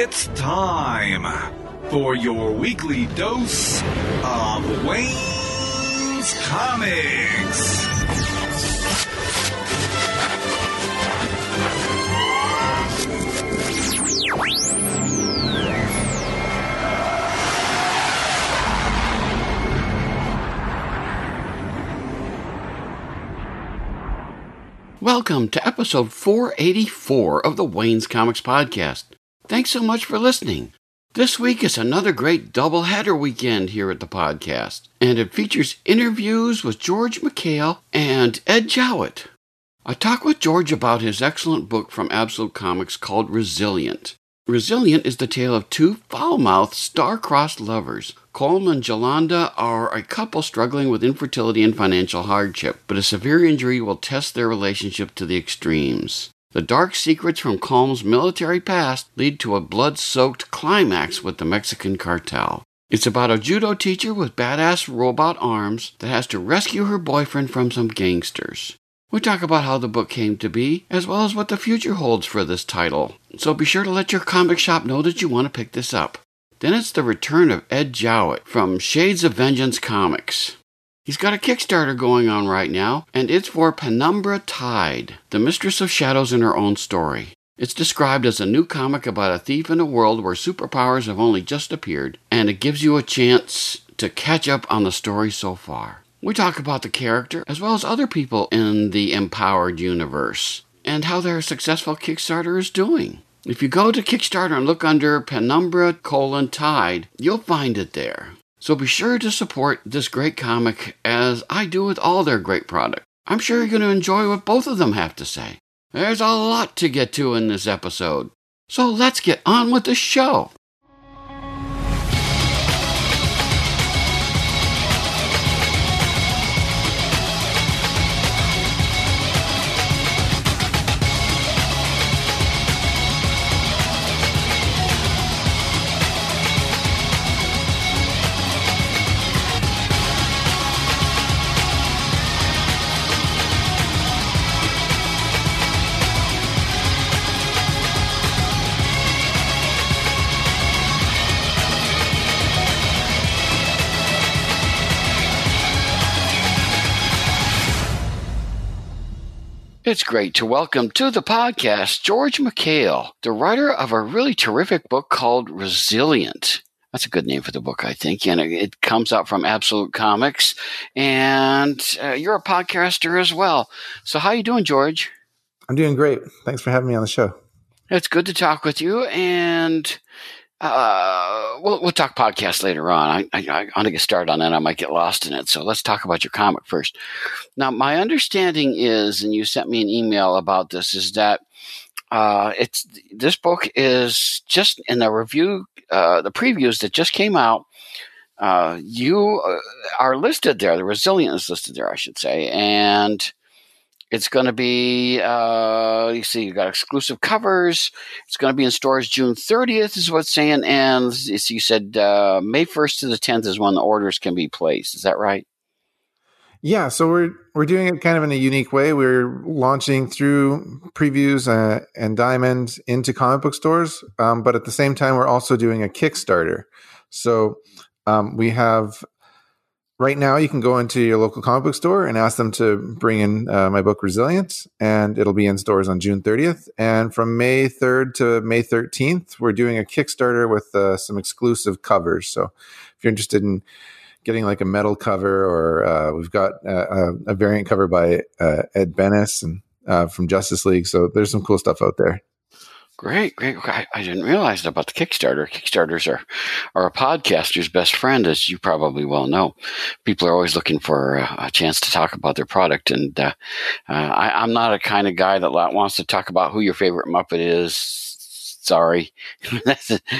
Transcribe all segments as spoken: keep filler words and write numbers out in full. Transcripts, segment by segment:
It's time for your weekly dose of Wayne's Comics. Welcome to episode four eighty-four of the Wayne's Comics Podcast. Thanks so much for listening. This week is another great doubleheader weekend here at the podcast, and it features interviews with George McHale and Ed Jowett. I talk with George about his excellent book from Absolute Comics called Resilient. Resilient is the tale of two foul-mouthed, star-crossed lovers. Colm and Jolanda are a couple struggling with infertility and financial hardship, but a severe injury will test their relationship to the extremes. The dark secrets from Colm's military past lead to a blood-soaked climax with the Mexican cartel. It's about a judo teacher with badass robot arms that has to rescue her boyfriend from some gangsters. We talk about how the book came to be, as well as what the future holds for this title. So be sure to let your comic shop know that you want to pick this up. Then it's the return of Ed Jowett from Shades of Vengeance Comics. He's got a Kickstarter going on right now, and it's for Penumbra Tide, the Mistress of Shadows in her own story. It's described as a new comic about a thief in a world where superpowers have only just appeared, and it gives you a chance to catch up on the story so far. We talk about the character, as well as other people in the Empowered universe, and how their successful Kickstarter is doing. If you go to Kickstarter and look under Penumbra colon Tide, you'll find it there. So be sure to support this great comic, as I do with all their great product. I'm sure you're going to enjoy what both of them have to say. There's a lot to get to in this episode, so let's get on with the show. It's great to welcome to the podcast George McHale, the writer of a really terrific book called Resilient. That's a good name for the book, I think, and it comes out from Absolute Comics, and uh, you're a podcaster as well. So how you doing, George? I'm doing great. Thanks for having me on the show. It's good to talk with you, and uh, we'll, we'll talk podcast later on. I, I, I want to get started on that. I might get lost in it, so let's talk about your comic first. Now, my understanding is, and you sent me an email about this, is that uh, it's this book is just in the review, uh, the previews that just came out. Uh, you are listed there. The Resilient is listed there, I should say, and it's going to be. Uh, you see, you got exclusive covers. It's going to be in stores June thirtieth, is what it's saying, and you said uh, May first to the tenth is when the orders can be placed. Is that right? Yeah, so we're we're doing it kind of in a unique way. We're launching through previews uh, and Diamond into comic book stores, um, but at the same time, we're also doing a Kickstarter. So um, we have right now. You can go into your local comic book store and ask them to bring in uh, my book Resilient, and it'll be in stores on June thirtieth. And from May third to May thirteenth, we're doing a Kickstarter with uh, some exclusive covers. So if you're interested in getting like a metal cover, or uh, we've got uh, a variant cover by uh, Ed Benes and uh, from Justice League. So there's some cool stuff out there. Great, great. I, I didn't realize about the Kickstarter. Kickstarters are, are a podcaster's best friend, as you probably well know. People are always looking for a, a chance to talk about their product. And uh, uh, I, I'm not a kind of guy that wants to talk about who your favorite Muppet is. Sorry.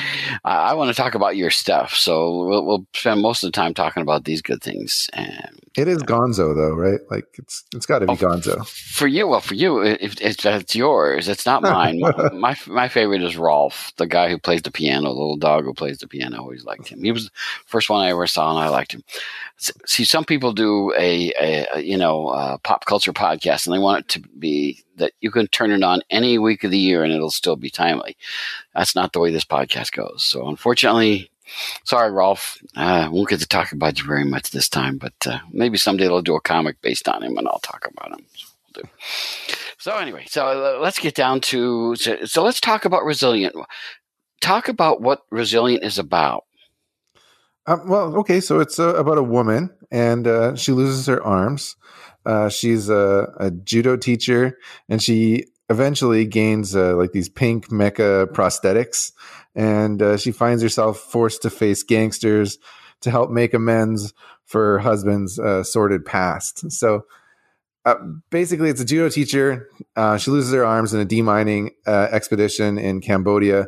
I want to talk about your stuff. So we'll, we'll spend most of the time talking about these good things. And It is Gonzo, though, right? Like it's it's got to be Oh, Gonzo. For you, well, for you, if it's, it's yours. It's not mine. My, my my favorite is Rolf, the guy who plays the piano, the little dog who plays the piano. I always liked him. He was the first one I ever saw, and I liked him. See, some people do a, a, a you know a pop culture podcast, and they want it to be that you can turn it on any week of the year, and it'll still be timely. That's not the way this podcast goes. So, unfortunately. Sorry, Rolf. I uh, won't get to talk about you very much this time, but uh, maybe someday they'll do a comic based on him, and I'll talk about him. So, we'll do. So anyway, so uh, let's get down to so, so let's talk about Resilient. Talk about what Resilient is about. Um, well, okay, so it's uh, about a woman, and uh, she loses her arms. Uh, she's a, a judo teacher, and she eventually gains uh, like these pink mecha prosthetics. And uh, she finds herself forced to face gangsters to help make amends for her husband's uh, sordid past. So uh, basically, it's a judo teacher. Uh, she loses her arms in a demining uh, expedition in Cambodia.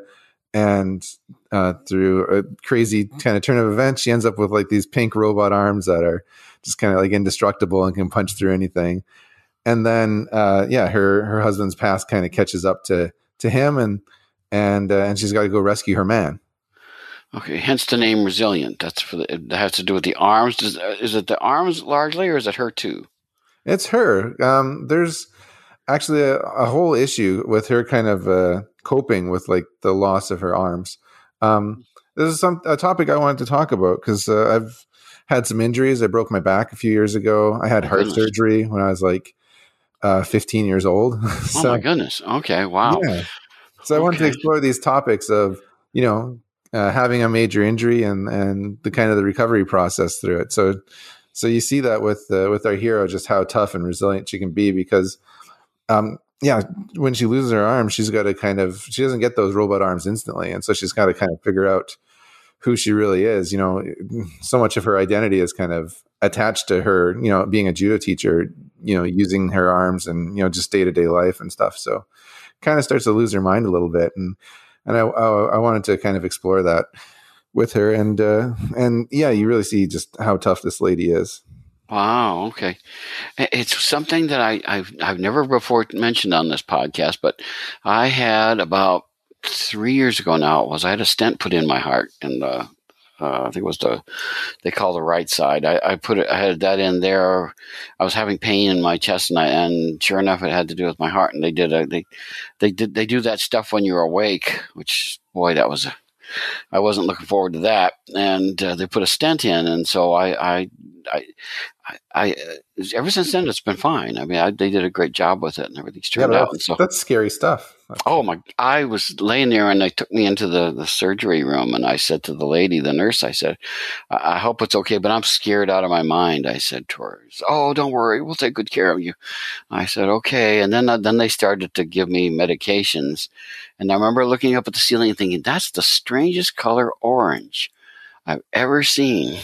And uh, through a crazy kind of turn of events, she ends up with like these pink robot arms that are just kind of like indestructible and can punch through anything. And then, uh, yeah, her her husband's past kind of catches up to to him, and and uh, and she's got to go rescue her man. Okay, hence the name Resilient. That's for the, it has to do with the arms. Does, is it the arms largely, or is it her too? It's her. Um, there's actually a, a whole issue with her kind of uh, coping with like the loss of her arms. Um, this is some a topic I wanted to talk about because uh, I've had some injuries. I broke my back a few years ago. I had Oh, heart goodness. surgery when I was like uh, fifteen years old. So, Oh my goodness. Okay. Wow. yeah. So I wanted to Okay. explore these topics of, you know, uh, having a major injury and, and the kind of the recovery process through it. So, so you see that with, uh, with our hero, just how tough and resilient she can be because, um, yeah, when she loses her arm, she's got to kind of, she doesn't get those robot arms instantly. And so she's got to kind of figure out who she really is. You know, so much of her identity is kind of attached to her, you know, being a judo teacher, you know, using her arms and, you know, just day-to-day life and stuff. So kind of starts to lose her mind a little bit. And, and I, I, I wanted to kind of explore that with her. And, uh, and yeah, you really see just how tough this lady is. Wow. Okay. It's something that I, I've, I've never before mentioned on this podcast, but I had about three years ago now, it was I had a stent put in my heart and, uh, Uh, I think it was the, they call the right side. I, I put it, I had that in there. I was having pain in my chest and I, and sure enough, it had to do with my heart. And they did, a, they, they did, they do that stuff when you're awake, which boy, that was, a, I wasn't looking forward to that. And uh, they put a stent in. And so I, I, I, I, I uh, ever since then, it's been fine. I mean, I, they did a great job with it and everything's turned yeah, out. that's, And so that's scary stuff. Oh my! I was laying there, and they took me into the, the surgery room, and I said to the lady, the nurse, I said, "I, I hope it's okay, but I'm scared out of my mind." I said to her, "Oh, don't worry, we'll take good care of you." I said, "Okay," and then then they started to give me medications, and I remember looking up at the ceiling and thinking, "That's the strangest color orange I've ever seen."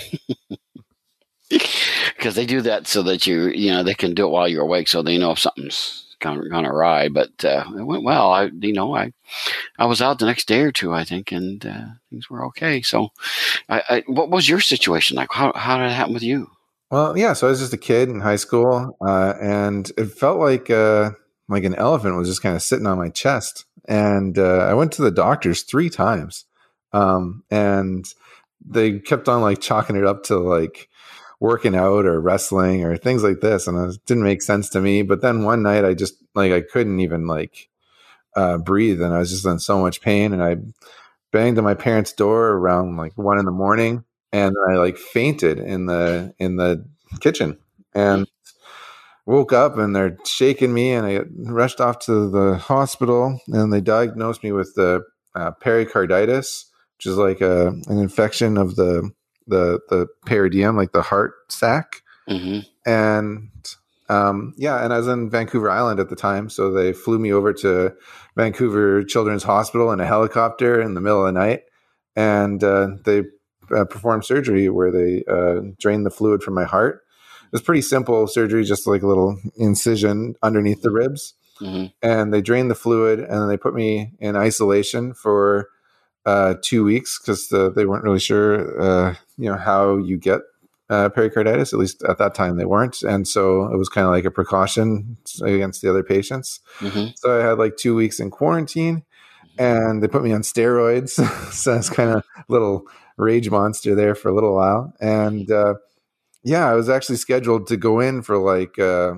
Because they do that so that you, you know, they can do it while you're awake, so they know if something's going to ride. But uh, it went well. I, you know, I, I was out the next day or two, I think, and uh, things were okay. So, I, I, what was your situation like? How, how did it happen with you? Well, yeah. So I was just a kid in high school, uh, and it felt like uh, like an elephant was just kind of sitting on my chest. And uh, I went to the doctors three times, um, and they kept on like chalking it up to like working out or wrestling or things like this. And it didn't make sense to me. But then one night I just like, I couldn't even like uh, breathe. And I was just in so much pain. And I banged on my parents' door around like one in the morning. And I like fainted in the, in the kitchen and woke up and they're shaking me. And I rushed off to the hospital and they diagnosed me with the uh, pericarditis, which is like a, an infection of the, the the peridium, like the heart sac. Mm-hmm. And um, yeah, and I was in Vancouver Island at the time. So they flew me over to Vancouver Children's Hospital in a helicopter in the middle of the night. And uh, they uh, performed surgery where they uh, drained the fluid from my heart. It was pretty simple surgery, just like a little incision underneath the ribs. Mm-hmm. And they drained the fluid and then they put me in isolation for uh, two weeks because the, they weren't really sure, uh, you know, how you get uh, pericarditis. At least at that time they weren't. And so it was kind of like a precaution against the other patients. Mm-hmm. So I had like two weeks in quarantine, and they put me on steroids. So I was kind of a little rage monster there for a little while. And uh, yeah, I was actually scheduled to go in for like, uh,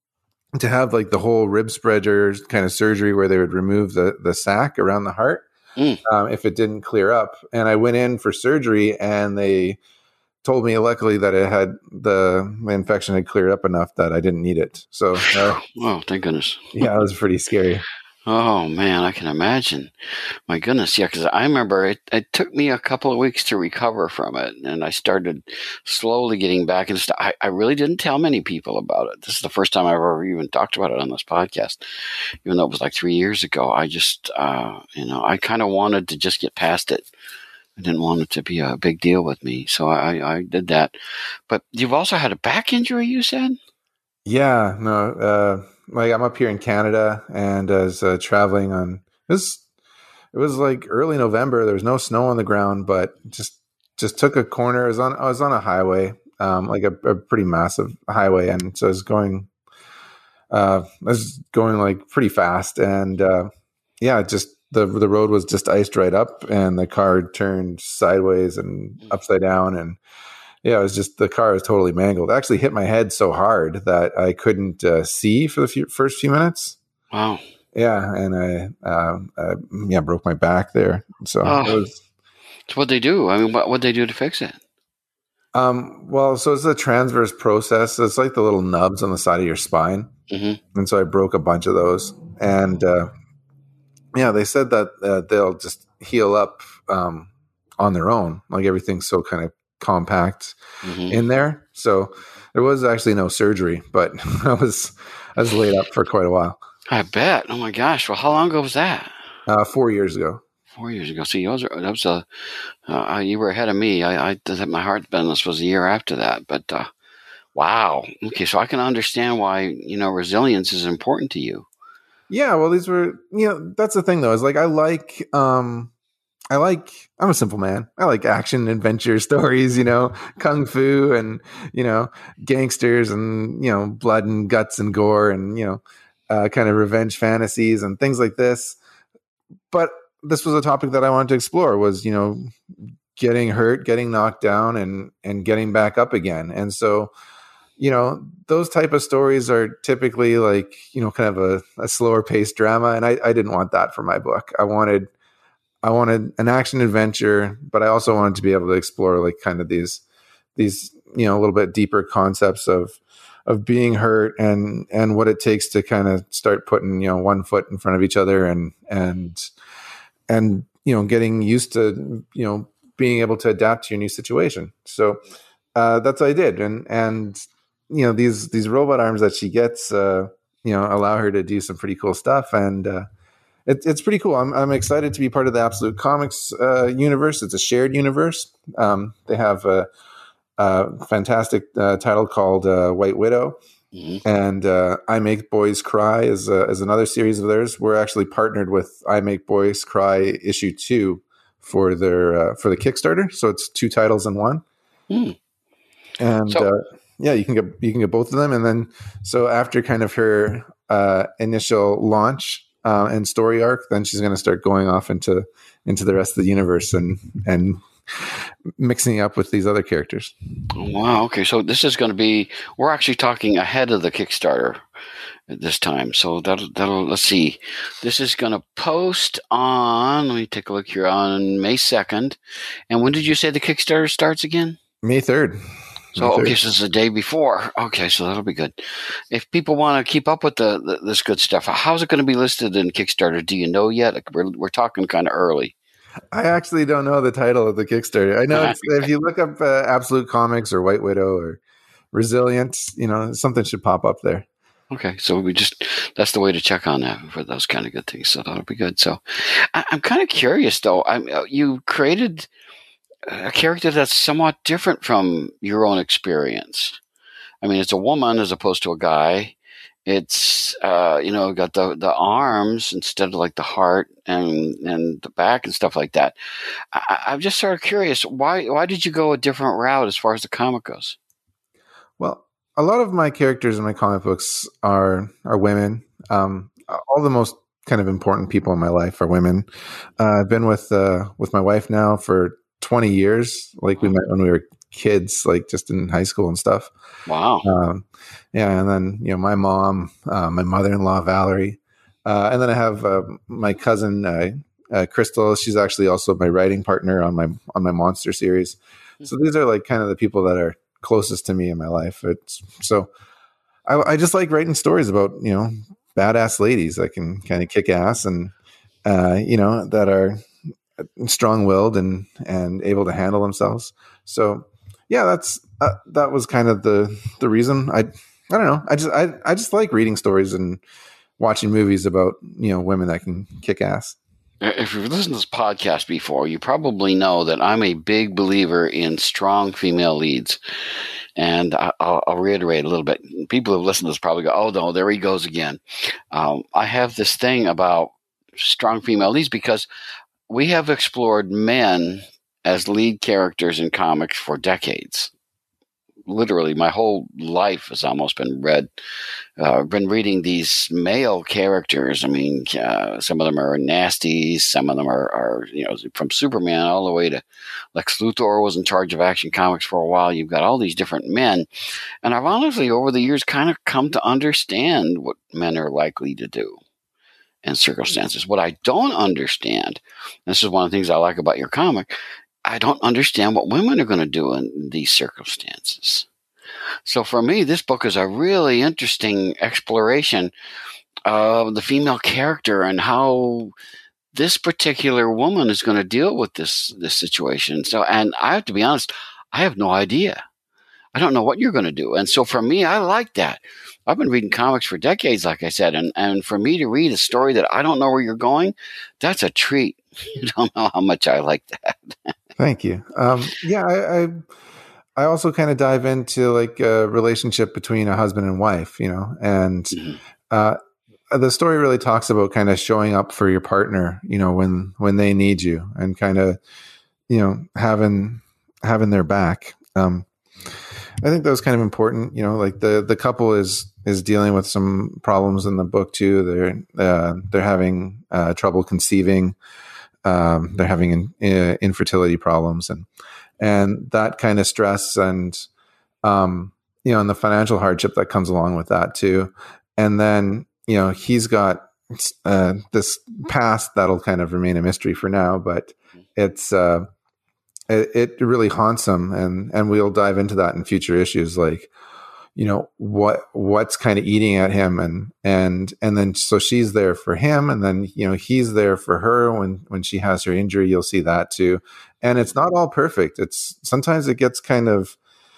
to have like the whole rib spreader kind of surgery where they would remove the, the sac around the heart mm. um, if it didn't clear up. And I went in for surgery, and they told me luckily that it had the, the infection had cleared up enough that I didn't need it. So, uh, oh, thank goodness. Yeah, it was pretty scary. Oh, man, I can imagine. My goodness, yeah, because I remember it, it took me a couple of weeks to recover from it, and I started slowly getting back into stuff. I, I really didn't tell many people about it. This is the first time I've ever even talked about it on this podcast, even though it was like three years ago. I just, uh, you know, I kind of wanted to just get past it. I didn't want it to be a big deal with me, so I, I did that. But you've also had a back injury, you said? Yeah, no, uh, like I'm up here in Canada, and I was uh, traveling on this. It was like early November. There was no snow on the ground, but just just took a corner. I was on I was on a highway, um, like a, a pretty massive highway, and so I was going. Uh, I was going like pretty fast, and uh, yeah, just the the road was just iced right up, and the car turned sideways and upside down, and yeah, it was just, the car was totally mangled. It actually hit my head so hard that I couldn't uh, see for the few, first few minutes. Wow. Yeah, and I, uh, I yeah broke my back there. So, oh. it was, so what'd they do? I mean, what what'd they do to fix it? Um, well, so it's a transverse process. It's like the little nubs on the side of your spine, mm-hmm. and so I broke a bunch of those. And uh, yeah, they said that uh, they'll just heal up um, on their own. Like everything's so kind of compact mm-hmm. in there. So there was actually no surgery, but I was I was laid up for quite a while. I bet. Oh my gosh! Well, how long ago was that? Uh, four years ago. Four years ago. See, those are, that was a uh, you were ahead of me. I, I did my heart business was a year after that. But uh, wow. Okay, so I can understand why you know resilience is important to you. Yeah. Well, these were you know that's the thing though. Is like I like. Um, I like, I'm a simple man. I like action, adventure stories, you know, kung fu and, you know, gangsters and, you know, blood and guts and gore and, you know, uh, kind of revenge fantasies and things like this. But this was a topic that I wanted to explore was, you know, getting hurt, getting knocked down and, and getting back up again. And so, you know, those type of stories are typically like, you know, kind of a, a slower paced drama. And I, I didn't want that for my book. I wanted I wanted an action adventure, but I also wanted to be able to explore like kind of these, these, you know, a little bit deeper concepts of, of being hurt and, and what it takes to kind of start putting, you know, one foot in front of each other and, and, and, you know, getting used to, you know, being able to adapt to your new situation. So, uh, that's what I did. And, and, you know, these, these robot arms that she gets, uh, you know, allow her to do some pretty cool stuff. And, uh, It, it's pretty cool. I'm, I'm excited to be part of the Absolute Comics uh, universe. It's a shared universe. Um, they have a, a fantastic uh, title called uh, White Widow, mm-hmm. and uh, I Make Boys Cry is, uh, is another series of theirs. We're actually partnered with I Make Boys Cry issue two for their uh, for the Kickstarter. So it's two titles in one. Mm. And so, uh, yeah, you can get you can get both of them. And then so after kind of her uh, initial launch. Uh, and story arc, then she's going to start going off into into the rest of the universe and and mixing up with these other characters. Wow. Okay. So this is going to be. We're actually talking ahead of the Kickstarter at this time. So that'll that'll. Let's see. This is going to post on. Let me take a look here on May second. And when did you say the Kickstarter starts again? May third. So, okay, so it's the day before. Okay, so that'll be good. If people want to keep up with the, the this good stuff, how's it going to be listed in Kickstarter? Do you know yet? We're, we're talking kind of early. I actually don't know the title of the Kickstarter. I know it's, if you look up uh, Absolute Comics or White Widow or Resilience, you know, something should pop up there. Okay, so we just, that's the way to check on that for those kind of good things. So that'll be good. So I, I'm kind of curious, though. I'm, you created a character that's somewhat different from your own experience. I mean, it's a woman as opposed to a guy, it's uh, you know got the the arms instead of like the heart and and the back and stuff like that. I, I'm just sort of curious, why why did you go a different route as far as the comic goes? Well, a lot of my characters in my comic books are are women. Um, all the most kind of important people in my life are women. Uh, I've been with uh, with my wife now for twenty years. Like we met when we were kids, like just in high school and stuff. Wow. Um, yeah, and then you know my mom, uh, my mother-in-law Valerie, uh, and then I have uh, my cousin uh, uh, Crystal. She's actually also my writing partner on my on my monster series. So these are like kind of the people that are closest to me in my life. It's so I, I just like writing stories about, you know, badass ladies that can kind of kick ass and, uh, you know, that are strong willed and, and able to handle themselves. So yeah, that's, uh, that was kind of the, the reason. I, I don't know. I just, I, I just like reading stories and watching movies about, you know, women that can kick ass. If you've listened to this podcast before, you probably know that I'm a big believer in strong female leads. And I'll, I'll reiterate a little bit. People who have listened to this probably go, oh, no, there he goes again. Um, I have this thing about strong female leads because we have explored men as lead characters in comics for decades. Literally, my whole life has almost been read. Uh, I've been reading these male characters. I mean, uh, some of them are nasties. Some of them are, are, you know, from Superman all the way to Lex Luthor was in charge of Action Comics for a while. You've got all these different men. And I've honestly, over the years, kind of come to understand what men are likely to do in circumstances. What I don't understand, this is one of the things I like about your comic, I don't understand what women are going to do in these circumstances. So for me, this book is a really interesting exploration of the female character and how this particular woman is going to deal with this this situation. So, and I have to be honest, I have no idea. I don't know what you're going to do. And so for me, I like that. I've been reading comics for decades, like I said, and, and for me to read a story that I don't know where you're going, that's a treat. You don't know how much I like that. Thank you. Um, yeah, I, I I also kind of dive into like a relationship between a husband and wife, you know, and mm-hmm. uh, the story really talks about kind of showing up for your partner, you know, when when they need you, and kind of, you know, having having their back. Um, I think that was kind of important, you know, like the the couple is is dealing with some problems in the book too. They're uh, they're having uh, trouble conceiving. Um, they're having in, in, infertility problems, and and that kind of stress and um, you know, and the financial hardship that comes along with that too. And then, you know, he's got uh, this past that'll kind of remain a mystery for now, but it's uh, it, it really haunts him, and and we'll dive into that in future issues, like, you know, what what's kind of eating at him, and and and then so she's there for him, and then, you know, he's there for her when when she has her injury. You'll see that too, and it's not all perfect. It's sometimes it gets kind of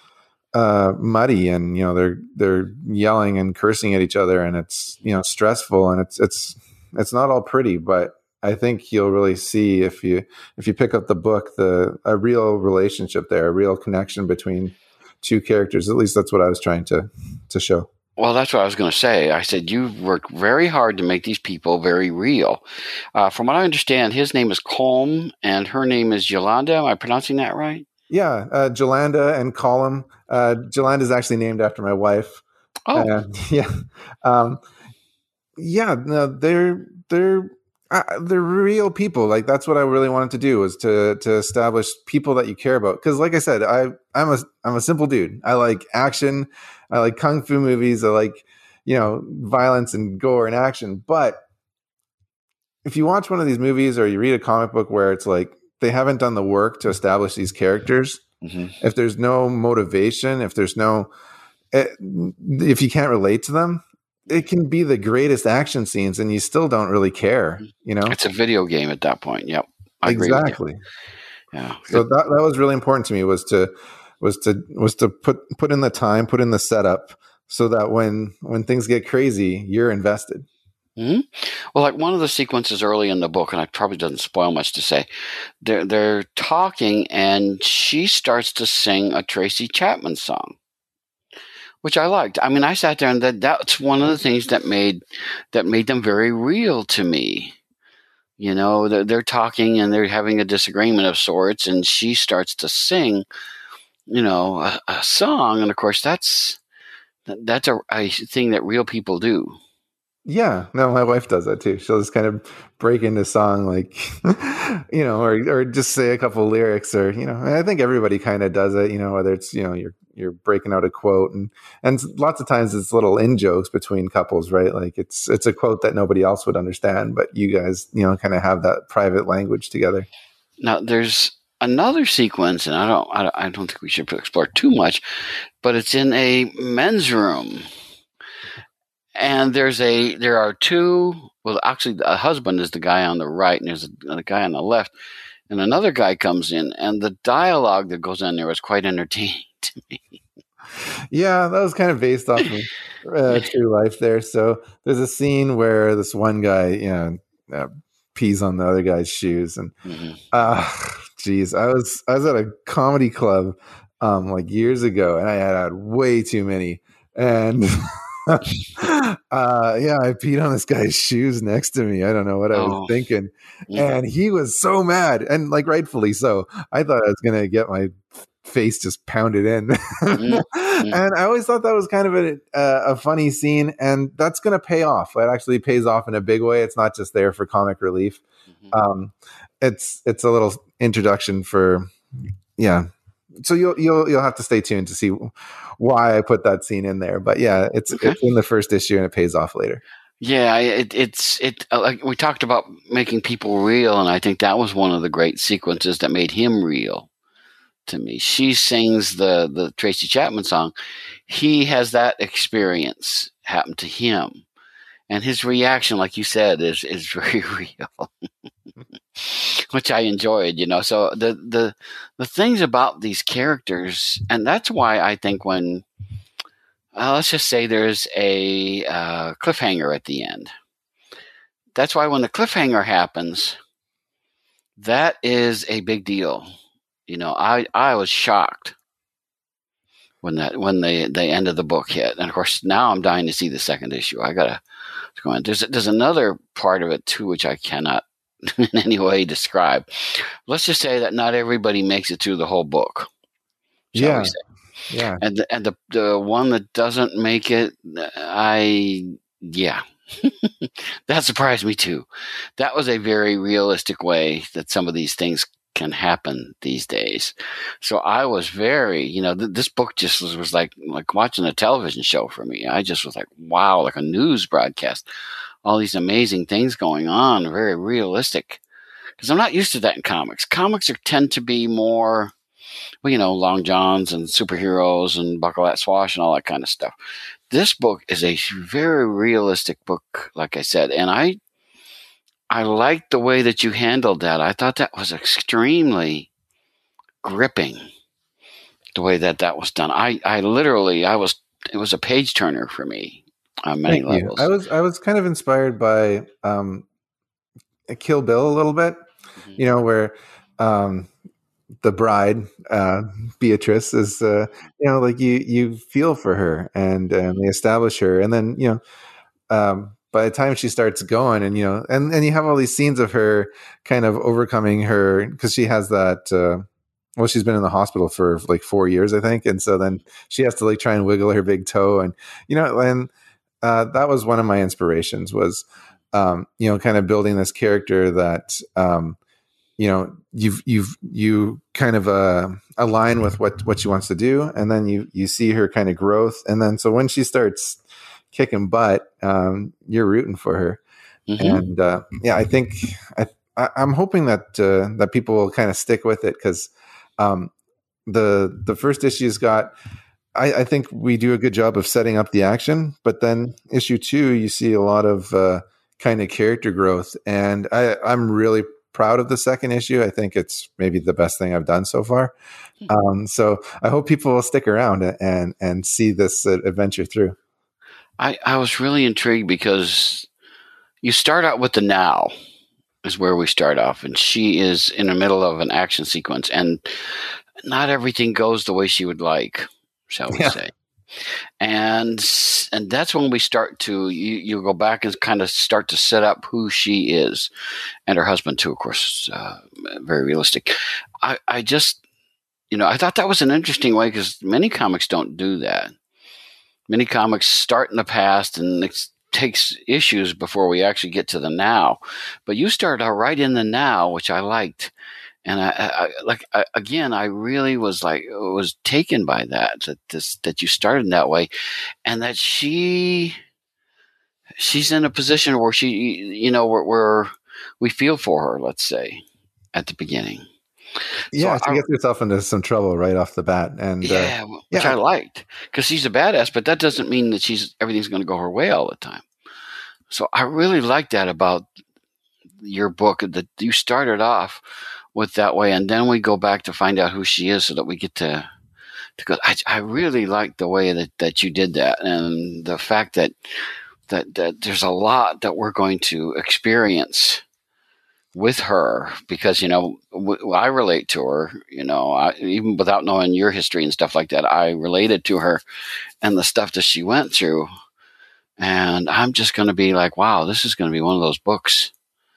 uh, muddy, and, you know, they're they're yelling and cursing at each other, and it's, you know, stressful, and it's it's it's not all pretty. But I think you'll really see if you if you pick up the book, the a real relationship there, a real connection between two characters. At least that's what I was trying to to show. Well, that's what I was going to say. I said you've worked very hard to make these people very real. Uh, from what I understand, his name is Colm and her name is Yolanda. Am I pronouncing that right? Yeah, uh, Jolanda and Colm. Uh, Jolanda is actually named after my wife. Oh, uh, yeah, um, yeah. No, they're they're. Uh, they're real people. Like, that's what I really wanted to do, was to to establish people that you care about. Because, like I said, I I'm a I'm a simple dude. I like action. I like kung fu movies. I like, you know, violence and gore and action. But if you watch one of these movies or you read a comic book where it's like they haven't done the work to establish these characters, mm-hmm. if there's no motivation, if there's no, if you can't relate to them, it can be the greatest action scenes and you still don't really care, you know? It's a video game at that point. Yep. I exactly. Agree with you. Yeah. So that, that was really important to me, was to, was to, was to put, put in the time, put in the setup, so that when, when things get crazy, you're invested. Mm-hmm. Well, like one of the sequences early in the book, and it probably doesn't spoil much to say, they're, they're talking and she starts to sing a Tracy Chapman song. which I liked. I mean, I sat there and that that's one of the things that made that made them very real to me. You know, they're, they're talking and they're having a disagreement of sorts, and she starts to sing, you know, a, a song, and of course that's that's a, a thing that real people do. Yeah, no, my wife does that too. She'll just kind of break into song, like, you know, or or just say a couple lyrics, or you know, I think everybody kind of does it. You know, whether it's you know you're you're breaking out a quote, and and lots of times it's little in jokes between couples, right? Like it's it's a quote that nobody else would understand, but you guys, you know, kind of have that private language together. Now, there's another sequence, and I don't I don't think we should explore too much, but it's in a men's room. And there's a, there are two, well, actually, a husband is the guy on the right, and there's a, a guy on the left, and another guy comes in, and the dialogue that goes on there is quite entertaining to me. Yeah, that was kind of based off of uh, true life there. So there's a scene where this one guy, you know, uh, pees on the other guy's shoes, and mm-hmm. uh, geez, I was I was at a comedy club um, like years ago, and I had had way too many, and. uh, yeah, I peed on this guy's shoes next to me. I don't know what I was oh. thinking. Yeah. And he was so mad, and like rightfully so. I thought I was going to get my face just pounded in. mm-hmm. And I always thought that was kind of a, a, a funny scene, and that's going to pay off. It actually pays off in a big way. It's not just there for comic relief. Mm-hmm. Um, it's it's a little introduction for, yeah. So you'll you'll you'll have to stay tuned to see why I put that scene in there. But yeah, it's okay. It's in the first issue and it pays off later. Yeah, it, it's it. Uh, like we talked about making people real, and I think that was one of the great sequences that made him real to me. She sings the the Tracy Chapman song. He has that experience happen to him, and his reaction, like you said, is is very real. Which I enjoyed, you know. So the the the things about these characters, and that's why I think when uh, let's just say there's a uh, cliffhanger at the end. That's why when the cliffhanger happens, that is a big deal. You know, I I was shocked when that when the the end of the book hit, and of course now I'm dying to see the second issue. I gotta go on. There's there's another part of it too, which I cannot in any way describe. Let's just say that not everybody makes it through the whole book. Yeah. Yeah. And the, and the, the one that doesn't make it, I, yeah, that surprised me too. That was a very realistic way that some of these things can happen these days. So I was very, you know, th- this book just was, was like, like watching a television show for me. I just was like, wow, like a news broadcast. All these amazing things going on, very realistic. Because I'm not used to that in comics. Comics are, tend to be more, well, you know, Long Johns and superheroes and Buckle That Swash and all that kind of stuff. This book is a very realistic book, like I said, and I, I liked the way that you handled that. I thought that was extremely gripping, the way that that was done. I, I literally, I was, it was a page turner for me. On many Thank levels. You. I was I was kind of inspired by um, Kill Bill a little bit, mm-hmm. you know, where um, the bride uh, Beatrice is, uh, you know, like you you feel for her, and um, they establish her, and then you know, um, by the time she starts going, and you know, and and you have all these scenes of her kind of overcoming her, because she has that. Uh, well, she's been in the hospital for like four years, I think, and so then she has to like try and wiggle her big toe, and you know, and. Uh, that was one of my inspirations was, um, you know, kind of building this character that, um, you know, you've, you've, you kind of, uh, align with what, what she wants to do. And then you, you see her kind of growth. And then, so when she starts kicking butt, um, you're rooting for her. Mm-hmm. And, uh, yeah, I think I, I I'm hoping that, uh, that people will kind of stick with it. Cause, um, the, the first issue's got, I, I think we do a good job of setting up the action, but then issue two, you see a lot of uh, kind of character growth, and I, I'm really proud of the second issue. I think it's maybe the best thing I've done so far. Um, so I hope people will stick around and and see this uh, adventure through. I, I was really intrigued because you start out with the now is where we start off, and she is in the middle of an action sequence, and not everything goes the way she would like. Shall we yeah. say? And and that's when we start to, you, you go back and kind of start to set up who she is. And her husband, too, of course, uh, very realistic. I, I just, you know, I thought that was an interesting way because many comics don't do that. Many comics start in the past and it takes issues before we actually get to the now. But you started out right in the now, which I liked. And I, I like I, again, I really was like was taken by that that this that you started in that way, and that she she's in a position where she you know where, where we feel for her. Let's say at the beginning. Yeah, so she I, gets herself into some trouble right off the bat, and yeah, uh, which yeah. I liked because she's a badass, but that doesn't mean that she's everything's going to go her way all the time. So I really like that about your book, that you started off with that way, and then we go back to find out who she is so that we get to to go. I, I really like the way that, that you did that, and the fact that, that that there's a lot that we're going to experience with her because, you know, w- I relate to her, you know, I, even without knowing your history and stuff like that, I related to her and the stuff that she went through. And I'm just going to be like, wow, this is going to be one of those books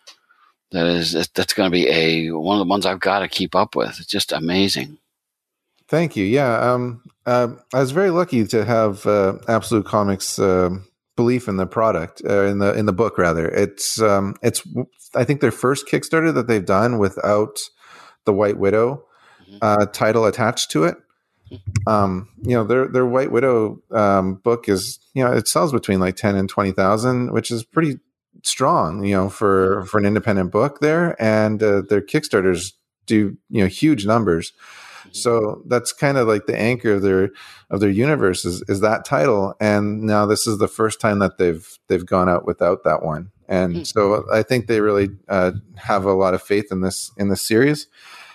that is, that's going to be a, one of the ones I've got to keep up with. It's just amazing. Thank you. Yeah. Um, uh, I was very lucky to have uh, Absolute Comics uh, belief in the product, uh, in the in the book rather. It's um, it's I think their first Kickstarter that they've done without the White Widow uh, title attached to it. Um, you know, their their White Widow um, book is, you know, it sells between like ten and twenty thousand, which is pretty strong, you know, for for an independent book there. And uh, their Kickstarters do, you know, huge numbers. So that's kind of like the anchor of their of their universe is, is that title. And now this is the first time that they've they've gone out without that one. And so I think they really uh, have a lot of faith in this in this series.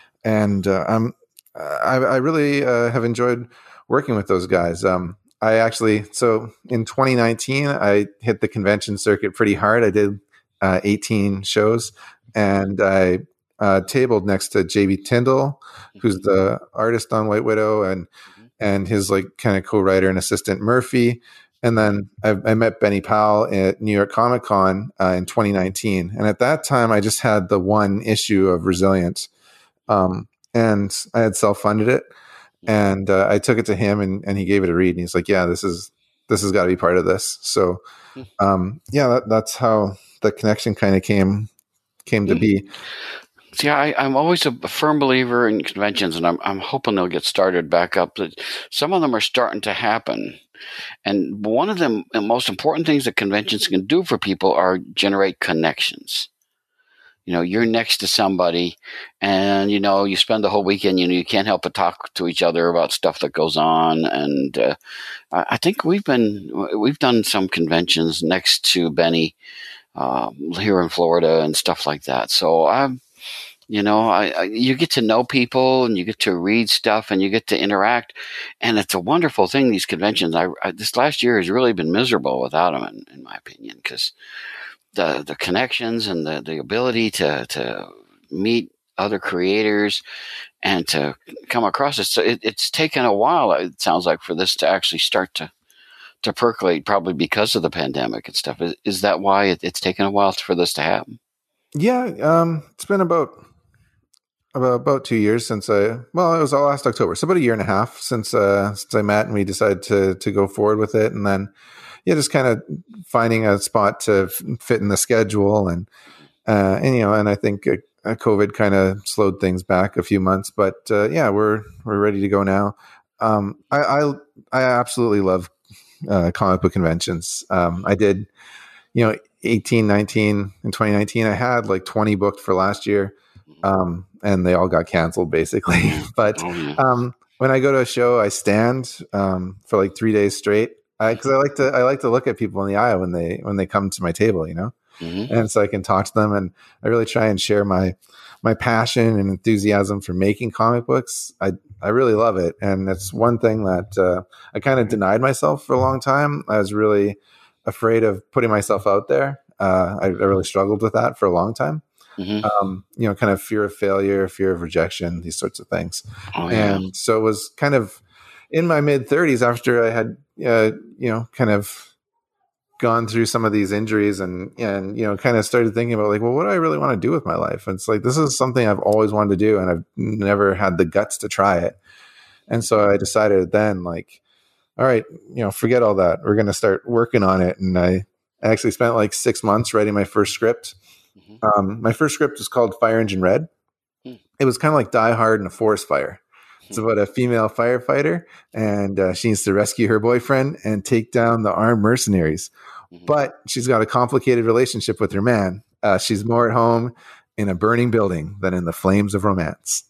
And uh, I'm I, I really uh, have enjoyed working with those guys. Um, I actually so in twenty nineteen I hit the convention circuit pretty hard. I did uh, eighteen shows, and I Uh, tabled next to J B Tyndall, who's the artist on White Widow, and and his like kind of co-writer and assistant Murphy. And then I, I met Benny Powell at New York Comic Con uh, in twenty nineteen, and at that time I just had the one issue of Resilience, um, and I had self-funded it, and uh, I took it to him, and, and he gave it a read, and he's like, "Yeah, this is this has got to be part of this." So, um, yeah, that, that's how the connection kind of came came to be. See, I, I'm always a firm believer in conventions, and I'm I'm hoping they'll get started back up. That some of them are starting to happen, and one of them, the most important things that conventions can do for people are generate connections. You know, you're next to somebody, and you know you spend the whole weekend. You know, you can't help but talk to each other about stuff that goes on, and uh, I think we've been we've done some conventions next to Benny uh, here in Florida and stuff like that. So I'm. You know, I, I, you get to know people, and you get to read stuff, and you get to interact, and it's a wonderful thing. These conventions, I, I this last year has really been miserable without them, in, in my opinion, because the the connections and the, the ability to to meet other creators and to come across it. So it, it's taken a while. It sounds like for this to actually start to to percolate, probably because of the pandemic and stuff. Is, is that why it, it's taken a while for this to happen? Yeah, um, it's been about. About, about two years since I, well, it was all last October. So about a year and a half since, uh, since I met and we decided to, to go forward with it. And then, yeah, just kind of finding a spot to f- fit in the schedule. And, uh, and, you know, and I think uh, COVID kind of slowed things back a few months, but, uh, yeah, we're, we're ready to go now. Um, I, I, I absolutely love, uh, comic book conventions. Um, I did, you know, eighteen, nineteen and twenty nineteen, I had like twenty booked for last year. Um, and they all got canceled basically. But, um, when I go to a show, I stand, um, for like three days straight. I, cause I like to, I like to look at people in the eye when they, when they come to my table, you know, mm-hmm. and so I can talk to them, and I really try and share my, my passion and enthusiasm for making comic books. I, I really love it. And that's one thing that, uh, I kind of denied myself for a long time. I was really afraid of putting myself out there. Uh, I, I really struggled with that for a long time. Mm-hmm. Um, you know, kind of fear of failure, fear of rejection, these sorts of things. Oh, yeah. And so it was kind of, in my mid thirties, after I had, uh, you know, kind of gone through some of these injuries and, and, you know, kind of started thinking about like, well, what do I really want to do with my life? And it's like, this is something I've always wanted to do, and I've never had the guts to try it. And so I decided then, like, all right, you know, forget all that. We're going to start working on it. And I actually spent like six months writing my first script. Mm-hmm. Um, my first script is called Fire Engine Red. Mm. It was kind of like Die Hard in a forest fire. It's about a female firefighter, and uh, she needs to rescue her boyfriend and take down the armed mercenaries. Mm-hmm. But she's got a complicated relationship with her man. Uh, she's more at home in a burning building than in the flames of romance.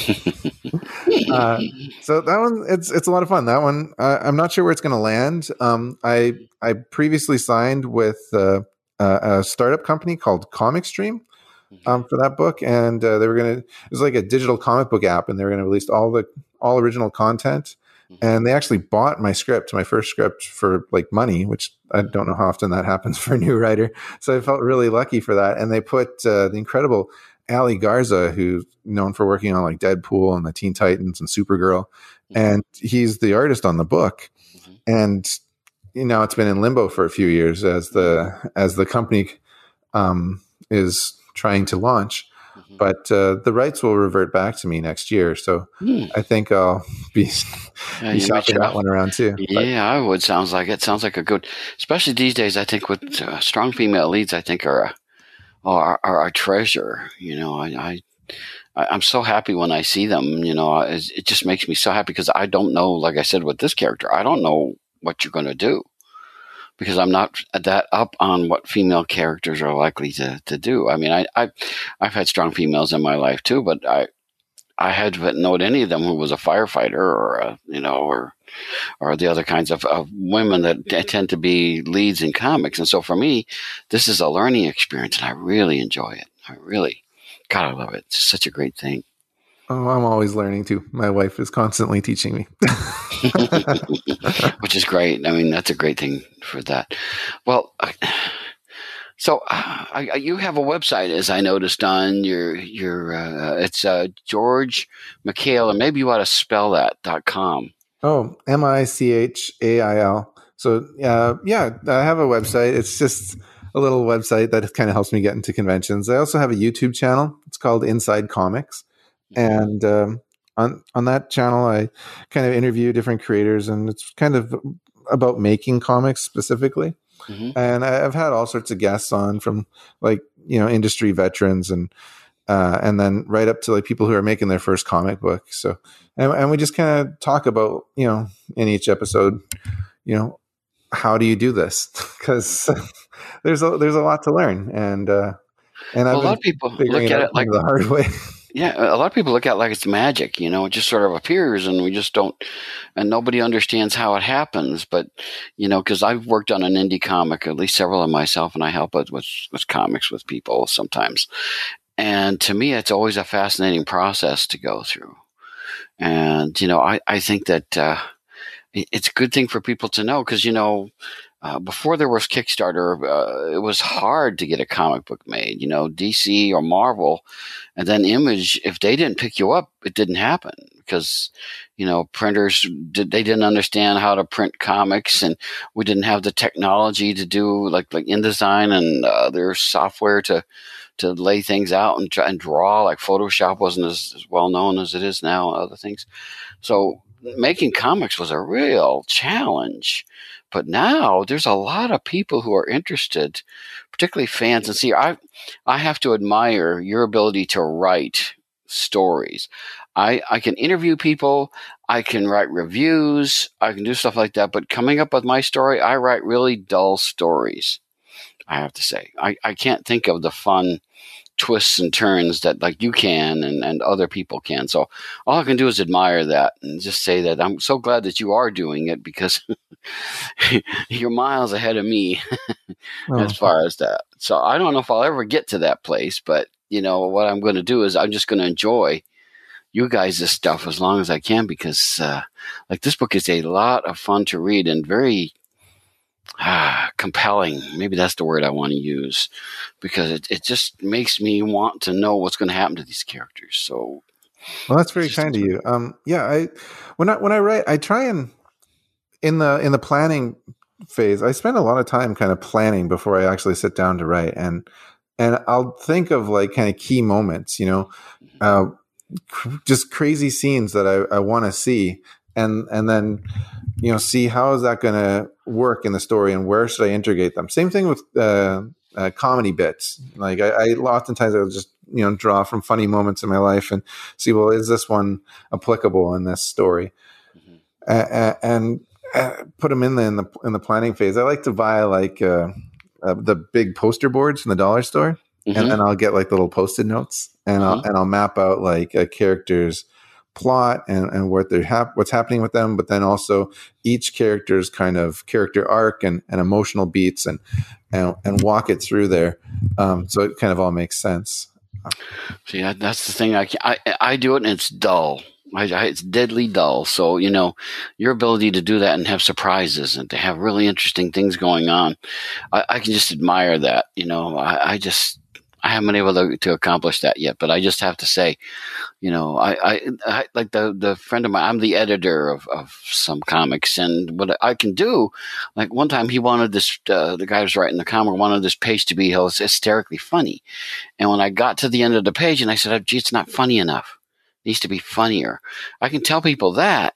uh, so that one, it's it's a lot of fun. That one, uh, I'm not sure where it's going to land. Um, I I previously signed with uh, a, a startup company called Comic Stream. Um, for that book, and uh, they were going to, it was like a digital comic book app, and they were going to release all the all original content. Mm-hmm. And they actually bought my script, my first script, for like money, which I don't know how often that happens for a new writer. So I felt really lucky for that. And they put uh, the incredible Ali Garza, who's known for working on like Deadpool and the Teen Titans and Supergirl, mm-hmm. and he's the artist on the book. Mm-hmm. And you know, it's been in limbo for a few years as the as the company um, is trying to launch, mm-hmm. but uh, the rights will revert back to me next year. So mm. I think I'll be, yeah, be shopping that one around too. Yeah, but, I would. Sounds like it. Sounds like a good, especially these days. I think with uh, strong female leads, I think are a, are, are a treasure. You know, I, I I'm so happy when I see them. You know, it, it just makes me so happy because I don't know. Like I said with this character, I don't know what you're going to do, because I'm not that up on what female characters are likely to, to do. I mean, I, I, I've had strong females in my life too, but I, I hadn't known any of them who was a firefighter or, a, you know, or, or the other kinds of, of women that tend to be leads in comics. And so for me, this is a learning experience, and I really enjoy it. I really, God, I love it. It's such a great thing. Oh, I'm always learning too. My wife is constantly teaching me. Which is great. I mean, that's a great thing for that. Well, so uh, I, you have a website, as I noticed on your, your uh, it's uh, George McHail, and maybe you ought to spell that, dot com. Oh, M I C H A I L. So, uh, yeah, I have a website. It's just a little website that kind of helps me get into conventions. I also have a YouTube channel. It's called Inside Comics. And um, on on that channel, I kind of interview different creators, and it's kind of about making comics specifically. Mm-hmm. And I, I've had all sorts of guests on, from like, you know, industry veterans, and uh, and then right up to like people who are making their first comic book. So, and, and we just kind of talk about, you know, in each episode, you know, how do you do this? Because there's a there's a lot to learn, and uh, and well, I've a lot of people look at it like the hard way. Yeah, a lot of people look at it like it's magic, you know, it just sort of appears, and we just don't, and nobody understands how it happens. But, you know, because I've worked on an indie comic, at least several of myself, and I help with, with, with comics with people sometimes. And to me, it's always a fascinating process to go through. And, you know, I, I think that uh, it's a good thing for people to know, because, you know, Uh, before there was Kickstarter, uh, it was hard to get a comic book made. You know, D C or Marvel, and then Image. If they didn't pick you up, it didn't happen, because, you know, printers did, they didn't understand how to print comics, and we didn't have the technology to do like like InDesign and uh, their software to to lay things out and try and draw. Like Photoshop wasn't as, as well known as it is now, and other things. So making comics was a real challenge. But now there's a lot of people who are interested, particularly fans. And see, I I have to admire your ability to write stories. I, I can interview people. I can write reviews. I can do stuff like that. But coming up with my story, I write really dull stories, I have to say. I, I can't think of the fun twists and turns that like you can and, and other people can. So all I can do is admire that and just say that I'm so glad that you are doing it, because you're miles ahead of me oh. as far as that. So I don't know if I'll ever get to that place, but you know, what I'm going to do is I'm just going to enjoy you guys' stuff as long as I can, because uh, like this book is a lot of fun to read and very Ah, compelling. Maybe that's the word I want to use, because it, it just makes me want to know what's going to happen to these characters. So Well, that's very kind of you. Um, yeah, I when I when I write, I try and in the in the planning phase, I spend a lot of time kind of planning before I actually sit down to write, and and I'll think of like kind of key moments, you know, uh, cr- just crazy scenes that I, I want to see, and and then you know see how is that going to work in the story, and where should I integrate them. Same thing with uh, uh, comedy bits. Like I, I oftentimes I'll just you know draw from funny moments in my life and see, well, is this one applicable in this story, Mm-hmm. uh, and uh, put them in the in the in the planning phase. I like to buy like uh, uh, the big poster boards from the dollar store, Mm-hmm. and then I'll get like little post-it notes, and I'll Mm-hmm. and I'll map out like a character's plot and and what they're hap- what's happening with them, but then also each character's kind of character arc and, and emotional beats, and, and and walk it through there, um, so it kind of all makes sense. See, that, that's the thing. I, can, I I do it, and it's dull. I, I, it's deadly dull. So, you know, your ability to do that and have surprises and to have really interesting things going on, I, I can just admire that. You know, I, I just I haven't been able to, to accomplish that yet. But I just have to say, you know, I, I, I like the the friend of mine. I'm the editor of, of some comics, and what I can do, like one time he wanted this. Uh, the guy who was writing the comic wanted this page to be hysterically funny. And when I got to the end of the page and I said, oh, gee, it's not funny enough. It needs to be funnier. I can tell people that,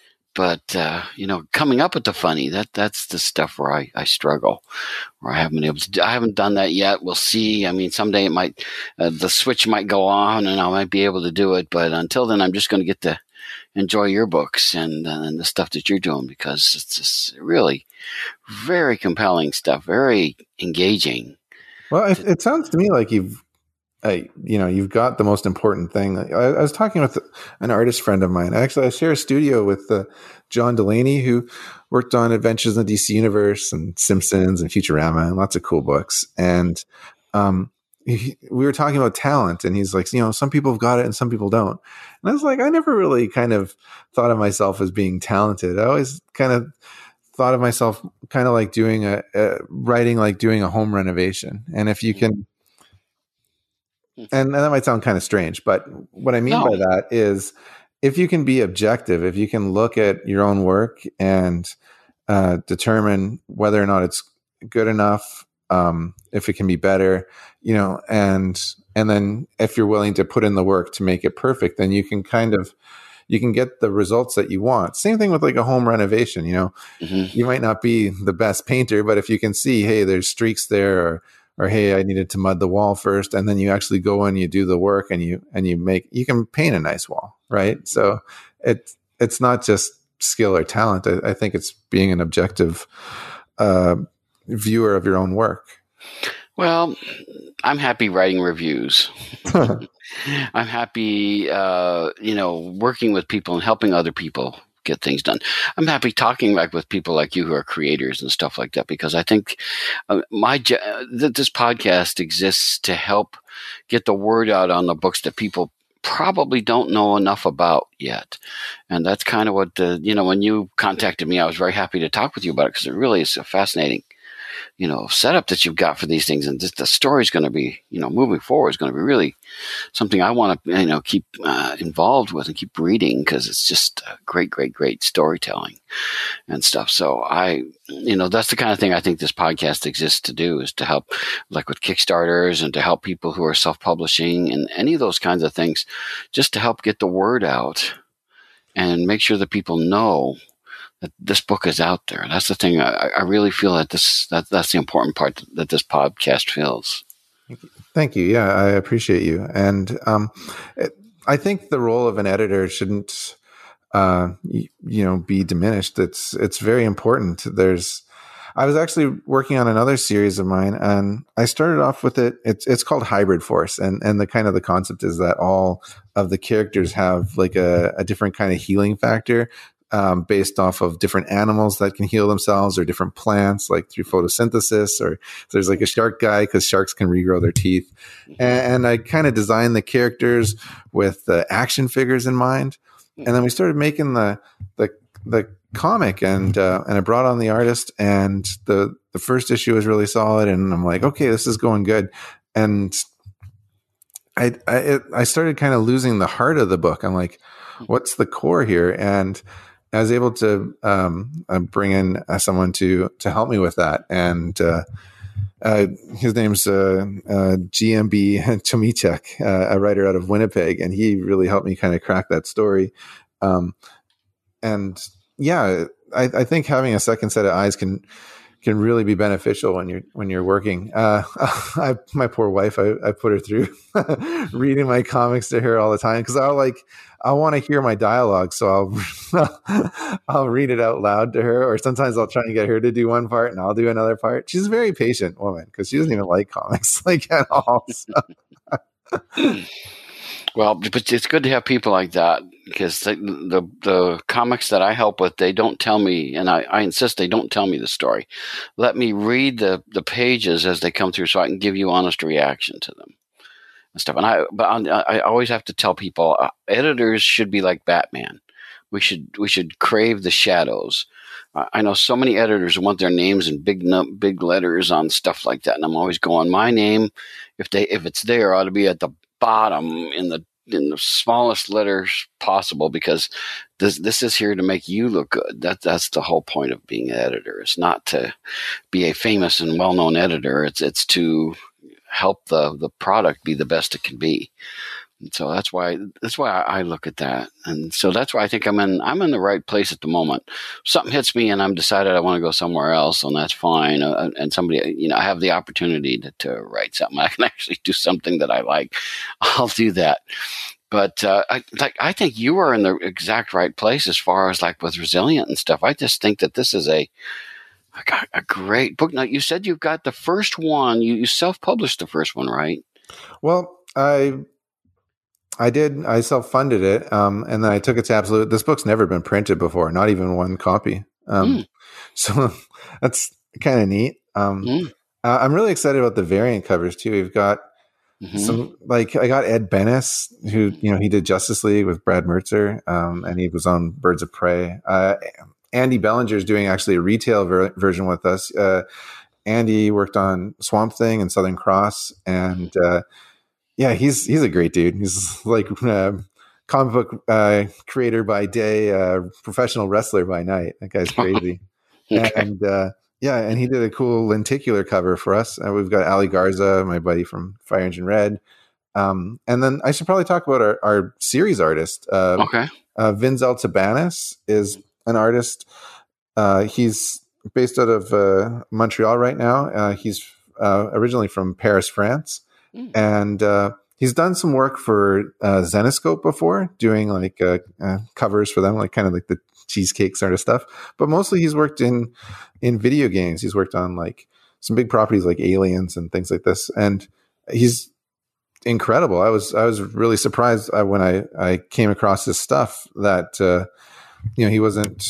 but, uh, you know, coming up with the funny, that that's the stuff where I, I struggle, where I haven't been able to do, I haven't done that yet. We'll see. I mean, someday it might, uh, the switch might go on and I might be able to do it. But until then, I'm just going to get to enjoy your books and, uh, and the stuff that you're doing, because it's just really very compelling stuff, very engaging. Well, it, it sounds to me like you've I, you know, you've got the most important thing. I, I was talking with an artist friend of mine. Actually, I share a studio with uh, John Delaney, who worked on Adventures in the D C Universe and Simpsons and Futurama and lots of cool books. And um, he, we were talking about talent, and he's like, you know, some people have got it and some people don't. And I was like, I never really kind of thought of myself as being talented. I always kind of thought of myself kind of like doing a, a writing, like doing a home renovation. And if you can, and, and that might sound kind of strange, but what I mean No. by that is if you can be objective, if you can look at your own work and uh, determine whether or not it's good enough, um, if it can be better, you know, and and then if you're willing to put in the work to make it perfect, then you can kind of you can get the results that you want. Same thing with like a home renovation, you know, Mm-hmm. you might not be the best painter, but if you can see, hey, there's streaks there, or or hey, I needed to mud the wall first, and then you actually go in, you do the work, and you and you make you can paint a nice wall, right? So it it's not just skill or talent. I, I think it's being an objective uh, viewer of your own work. Well, I'm happy writing reviews. I'm happy, uh, you know, working with people and helping other people get things done. I'm happy talking like with people like you who are creators and stuff like that, because I think uh, my th- this podcast exists to help get the word out on the books that people probably don't know enough about yet. And that's kind of what the, you know, when you contacted me, I was very happy to talk with you about it, because it really is a fascinating, you know, setup that you've got for these things. And this, the story is going to be, you know, moving forward is going to be really something I want to, you know, keep uh, involved with and keep reading, because it's just uh, great, great, great storytelling and stuff. So I, you know, that's the kind of thing I think this podcast exists to do, is to help, like with Kickstarters, and to help people who are self-publishing and any of those kinds of things, just to help get the word out and make sure that people know that this book is out there. That's the thing. I, I really feel that this that that's the important part that, that this podcast fills. Thank you. Yeah, I appreciate you. And um, it, I think the role of an editor shouldn't, uh, you, you know, be diminished. It's it's very important. There's, I was actually working on another series of mine, and I started off with it. It's it's called Hybrid Force, and and the kind of the concept is that all of the characters have like a, a different kind of healing factor. Um, based off of different animals that can heal themselves, or different plants, like through photosynthesis, or there's like a shark guy because sharks can regrow their teeth. And, and I kind of designed the characters with the action figures in mind. And then we started making the the the comic, and uh, and I brought on the artist, and the the first issue was really solid. And I'm like, okay, this is going good. And I I, it, I started kind of losing the heart of the book. I'm like, what's the core here? And I was able to um, uh, bring in uh, someone to to help me with that. And uh, uh, his name's uh, uh, G M B Tomicek, uh, a writer out of Winnipeg, and he really helped me kind of crack that story. Um, and yeah, I, I think having a second set of eyes can can really be beneficial when you're when you're working. Uh, I, my poor wife, I, I put her through reading my comics to her all the time because I'll like I want to hear my dialogue, so I'll I'll read it out loud to her, or sometimes I'll try and get her to do one part and I'll do another part. She's a very patient woman because she doesn't even like comics like at all. So. Well, but it's good to have people like that because the, the the comics that I help with, they don't tell me, and I, I insist they don't tell me the story. Let me read the, the pages as they come through so I can give you honest reaction to them and stuff. And I, but I, I always have to tell people, uh, editors should be like Batman. We should we should crave the shadows. Uh, I know so many editors want their names in big big letters on stuff like that, and I'm always going, my name, if they if it's there, ought to be at the bottom in the in the smallest letters possible, because this this is here to make you look good. That that's the whole point of being an editor. It's not to be a famous and well known editor. It's it's to help the the product be the best it can be. And so that's why that's why I look at that, and so that's why I think I'm in I'm in the right place at the moment. Something hits me, and I'm decided I want to go somewhere else, and that's fine. Uh, and somebody, you know, I have the opportunity to, to write something. I can actually do something that I like. I'll do that. But uh, I like I think you are in the exact right place as far as like with Resilient and stuff. I just think that this is a a, a great book. Now you said you've got the first one. You, you self-published the first one, right? Well, I. I did. I self-funded it, um, and then I took it to Absolute. This book's never been printed before, not even one copy. Um, mm. So that's kind of neat. Um, mm. uh, I'm really excited about the variant covers too. We've got mm-hmm. some, like I got Ed Benes, who you know he did Justice League with Brad Mercer, um, and he was on Birds of Prey. Uh, Andy Bellinger is doing actually a retail ver- version with us. Uh, Andy worked on Swamp Thing and Southern Cross, and uh, yeah, he's he's a great dude. He's like uh, comic book uh, creator by day, uh, professional wrestler by night. That guy's crazy. Okay. And uh, yeah, and he did a cool lenticular cover for us. And we've got Ali Garza, my buddy from Fire Engine Red. Um, and then I should probably talk about our, our series artist. Uh, okay. Uh, Vinzel Tabanis is an artist. Uh, he's based out of uh, Montreal right now. Uh, he's uh, originally from Paris, France. Mm. And uh, he's done some work for uh, Zenescope before, doing like uh, uh, covers for them, like kind of like the cheesecake sort of stuff. But mostly he's worked in in video games. He's worked on like some big properties like Aliens and things like this. And he's incredible. I was I was really surprised when I, I came across his stuff that uh, you know he wasn't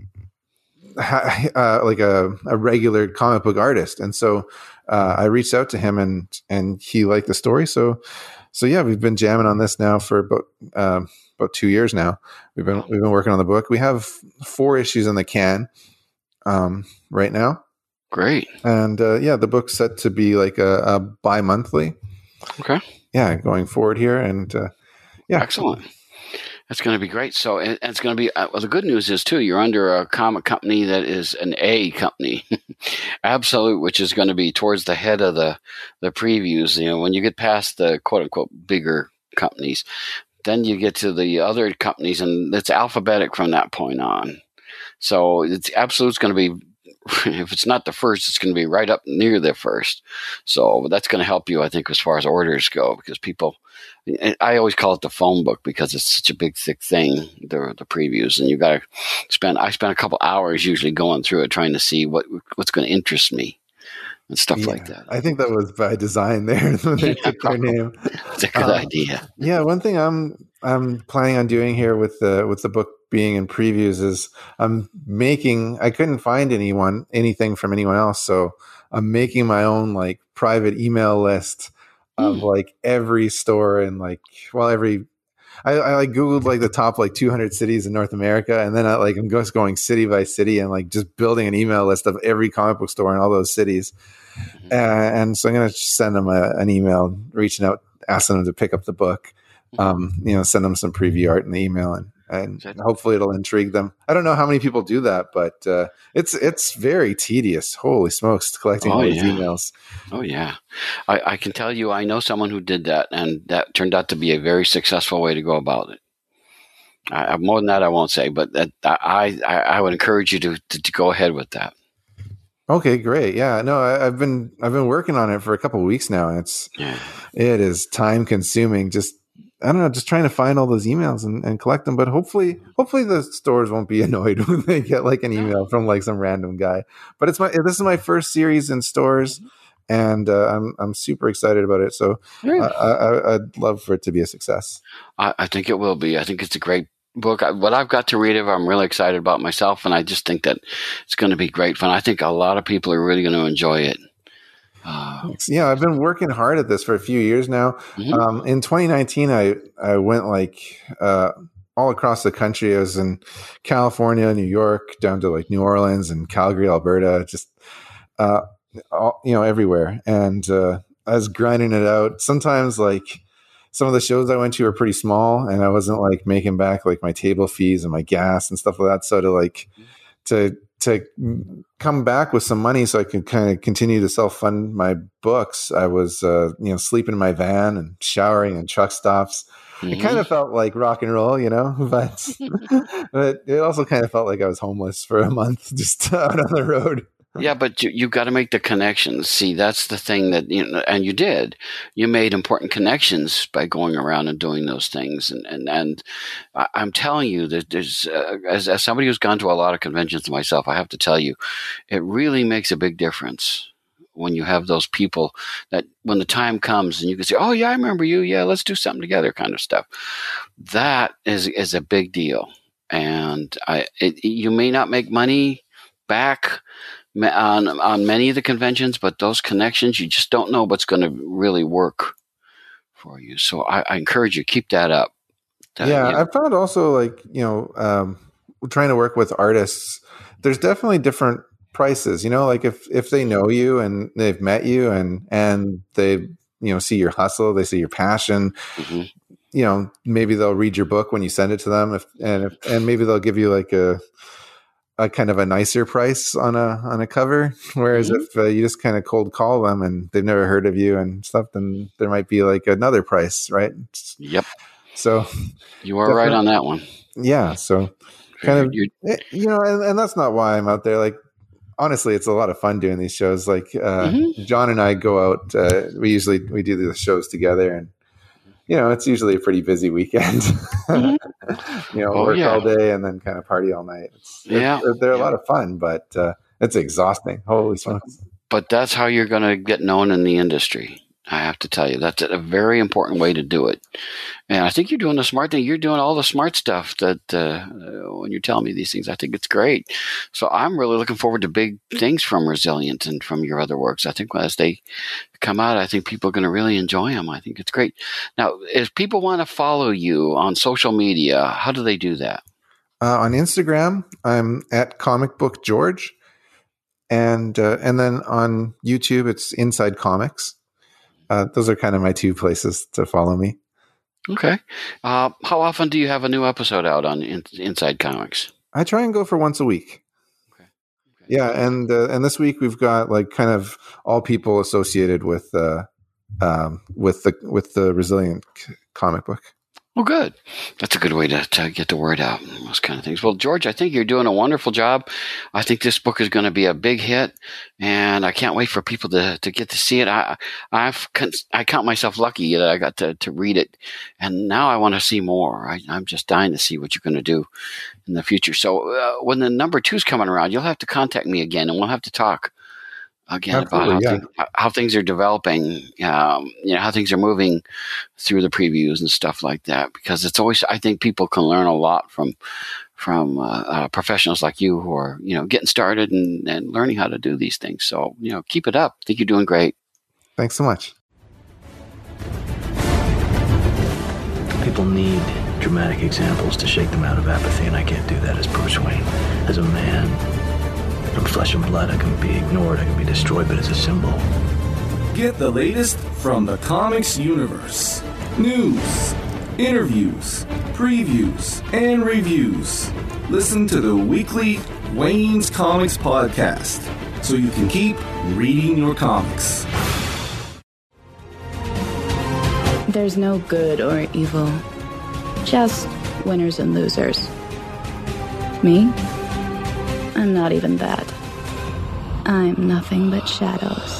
uh, like a, a regular comic book artist. And so Uh, I reached out to him and and he liked the story. So so yeah, we've been jamming on this now for about um, about two years now. We've been we've been working on the book. We have four issues in the can um, right now. Great. And uh, yeah, the book's set to be like a, a bi-monthly. Okay. Yeah, going forward here, and uh, yeah, excellent. That's going to be great. So, and it's going to be, uh, well, the good news is too, you're under a comic company that is an A company, Absolute, which is going to be towards the head of the, the previews. You know, when you get past the quote unquote bigger companies, then you get to the other companies and it's alphabetic from that point on. So it's Absolute's going to be, if it's not the first, it's going to be right up near the first. So that's going to help you, I think, as far as orders go, because people, I always call it the phone book because it's such a big, thick thing, the the previews, and you got to spend. I spend a couple hours usually going through it, trying to see what what's going to interest me and stuff yeah, like that. I think that was by design there when they took their name. It's a good um, idea. Yeah, one thing I'm I'm planning on doing here with the with the book being in previews is I'm making. I couldn't find anyone anything from anyone else, so I'm making my own like private email list of mm. like every store and like well every I, I like Googled like the top like two hundred cities in North America, and then I like I'm just going city by city and like just building an email list of every comic book store in all those cities. Mm-hmm. Uh, and so I'm gonna send them a, an email reaching out asking them to pick up the book. Um, you know, send them some preview art in the email, and and hopefully it'll intrigue them. I don't know how many people do that, but uh, it's it's very tedious. Holy smokes, collecting oh, all these yeah. emails. Oh yeah, I, I can tell you, I know someone who did that, and that turned out to be a very successful way to go about it. I, more than that, I won't say, but that, I, I I would encourage you to, to to go ahead with that. Okay, great. Yeah, no, I, I've been I've been working on it for a couple of weeks now, and it's Yeah. it is time consuming. Just I don't know, just trying to find all those emails and, and collect them. But hopefully, hopefully the stores won't be annoyed when they get like an email from like some random guy. But it's my this is my first series in stores, and uh, I'm I'm super excited about it. So uh, I, I, I'd love for it to be a success. I, I think it will be. I think it's a great book. I, what I've got to read of, I'm really excited about myself, and I just think that it's going to be great fun. I think a lot of people are really going to enjoy it. Uh, yeah, I've been working hard at this for a few years now. Mm-hmm. Um, in twenty nineteen, I I went like uh, all across the country. I was in California, New York, down to like New Orleans and Calgary, Alberta, just uh, all, you know, everywhere. And uh, I was grinding it out. Sometimes like some of the shows I went to were pretty small, and I wasn't like making back like my table fees and my gas and stuff like that. So to like to to come back with some money so I could kind of continue to self-fund my books, I was, uh, you know, sleeping in my van and showering in truck stops. Mm-hmm. It kind of felt like rock and roll, you know, but, but it also kind of felt like I was homeless for a month just out on the road. Yeah, but you, you've got to make the connections. See, that's the thing that, you know, and you did. You made important connections by going around and doing those things. And, and, and I'm telling you that there's, uh, as, as somebody who's gone to a lot of conventions myself, I have to tell you, it really makes a big difference when you have those people that when the time comes and you can say, oh yeah, I remember you. Yeah, let's do something together kind of stuff. That is, is a big deal. And I, it, you may not make money back on on many of the conventions, but those connections, you just don't know what's going to really work for you. So I, I encourage you, keep that up. That, yeah, you know, I found also like, you know, um, trying to work with artists, there's definitely different prices, you know, like if, if they know you and they've met you and, and they, you know, see your hustle, they see your passion, mm-hmm. you know, maybe they'll read your book when you send it to them. If, and, if, and maybe they'll give you like a, a kind of a nicer price on a on a cover, whereas mm-hmm. if uh, you just kind of cold call them and they've never heard of you and stuff, then there might be like another price, right? Yep. So you are right on that one. Yeah. So kind of, you know, and, and that's not why I'm out there. Like, honestly, it's a lot of fun doing these shows. Like uh, mm-hmm. John and I go out. Uh, we usually we do the shows together, and you know, it's usually a pretty busy weekend. Mm-hmm. you know, oh, work yeah. all day and then kind of party all night. It's, yeah, it's, they're a yeah. lot of fun, but uh, it's exhausting. Holy smokes! But that's how you're going to get known in the industry. I have to tell you, that's a very important way to do it. And I think you're doing the smart thing. You're doing all the smart stuff that uh, when you're telling me these things, I think it's great. So I'm really looking forward to big things from Resilient and from your other works. I think as they come out, I think people are going to really enjoy them. I think it's great. Now, if people want to follow you on social media, how do they do that? Uh, on Instagram, I'm at Comic Book George. And, uh, and then on YouTube, it's Inside Comics. Uh, those are kind of my two places to follow me. Okay. Uh, how often do you have a new episode out on in, Inside Comics? I try and go for once a week. Okay. Okay. Yeah, and uh, and this week we've got like kind of all people associated with uh, um, with the with the Resilient c- comic book. Well, good. That's a good way to, to get the word out, those kind of things. Well, George, I think you're doing a wonderful job. I think this book is going to be a big hit, and I can't wait for people to, to get to see it. I I've I count myself lucky that I got to, to read it, and now I want to see more. I, I'm just dying to see what you're going to do in the future. So uh, when the number two's coming around, you'll have to contact me again, and we'll have to talk again Absolutely, about how, yeah. things, how things are developing, um, you know, how things are moving through the previews and stuff like that. Because it's always, I think people can learn a lot from from uh, uh, professionals like you who are, you know, getting started and, and learning how to do these things. So, you know, keep it up. I think you're doing great. Thanks so much. People need dramatic examples to shake them out of apathy, and I can't do that as Bruce Wayne. As a man, from flesh and blood, I can be ignored, I can be destroyed, but as a symbol, Get the latest from the comics universe. News, interviews, previews, and reviews. Listen to the weekly Wayne's Comics podcast so you can keep reading your comics. There's no good or evil, just winners and losers. Me? I'm not even that. I'm nothing but shadows.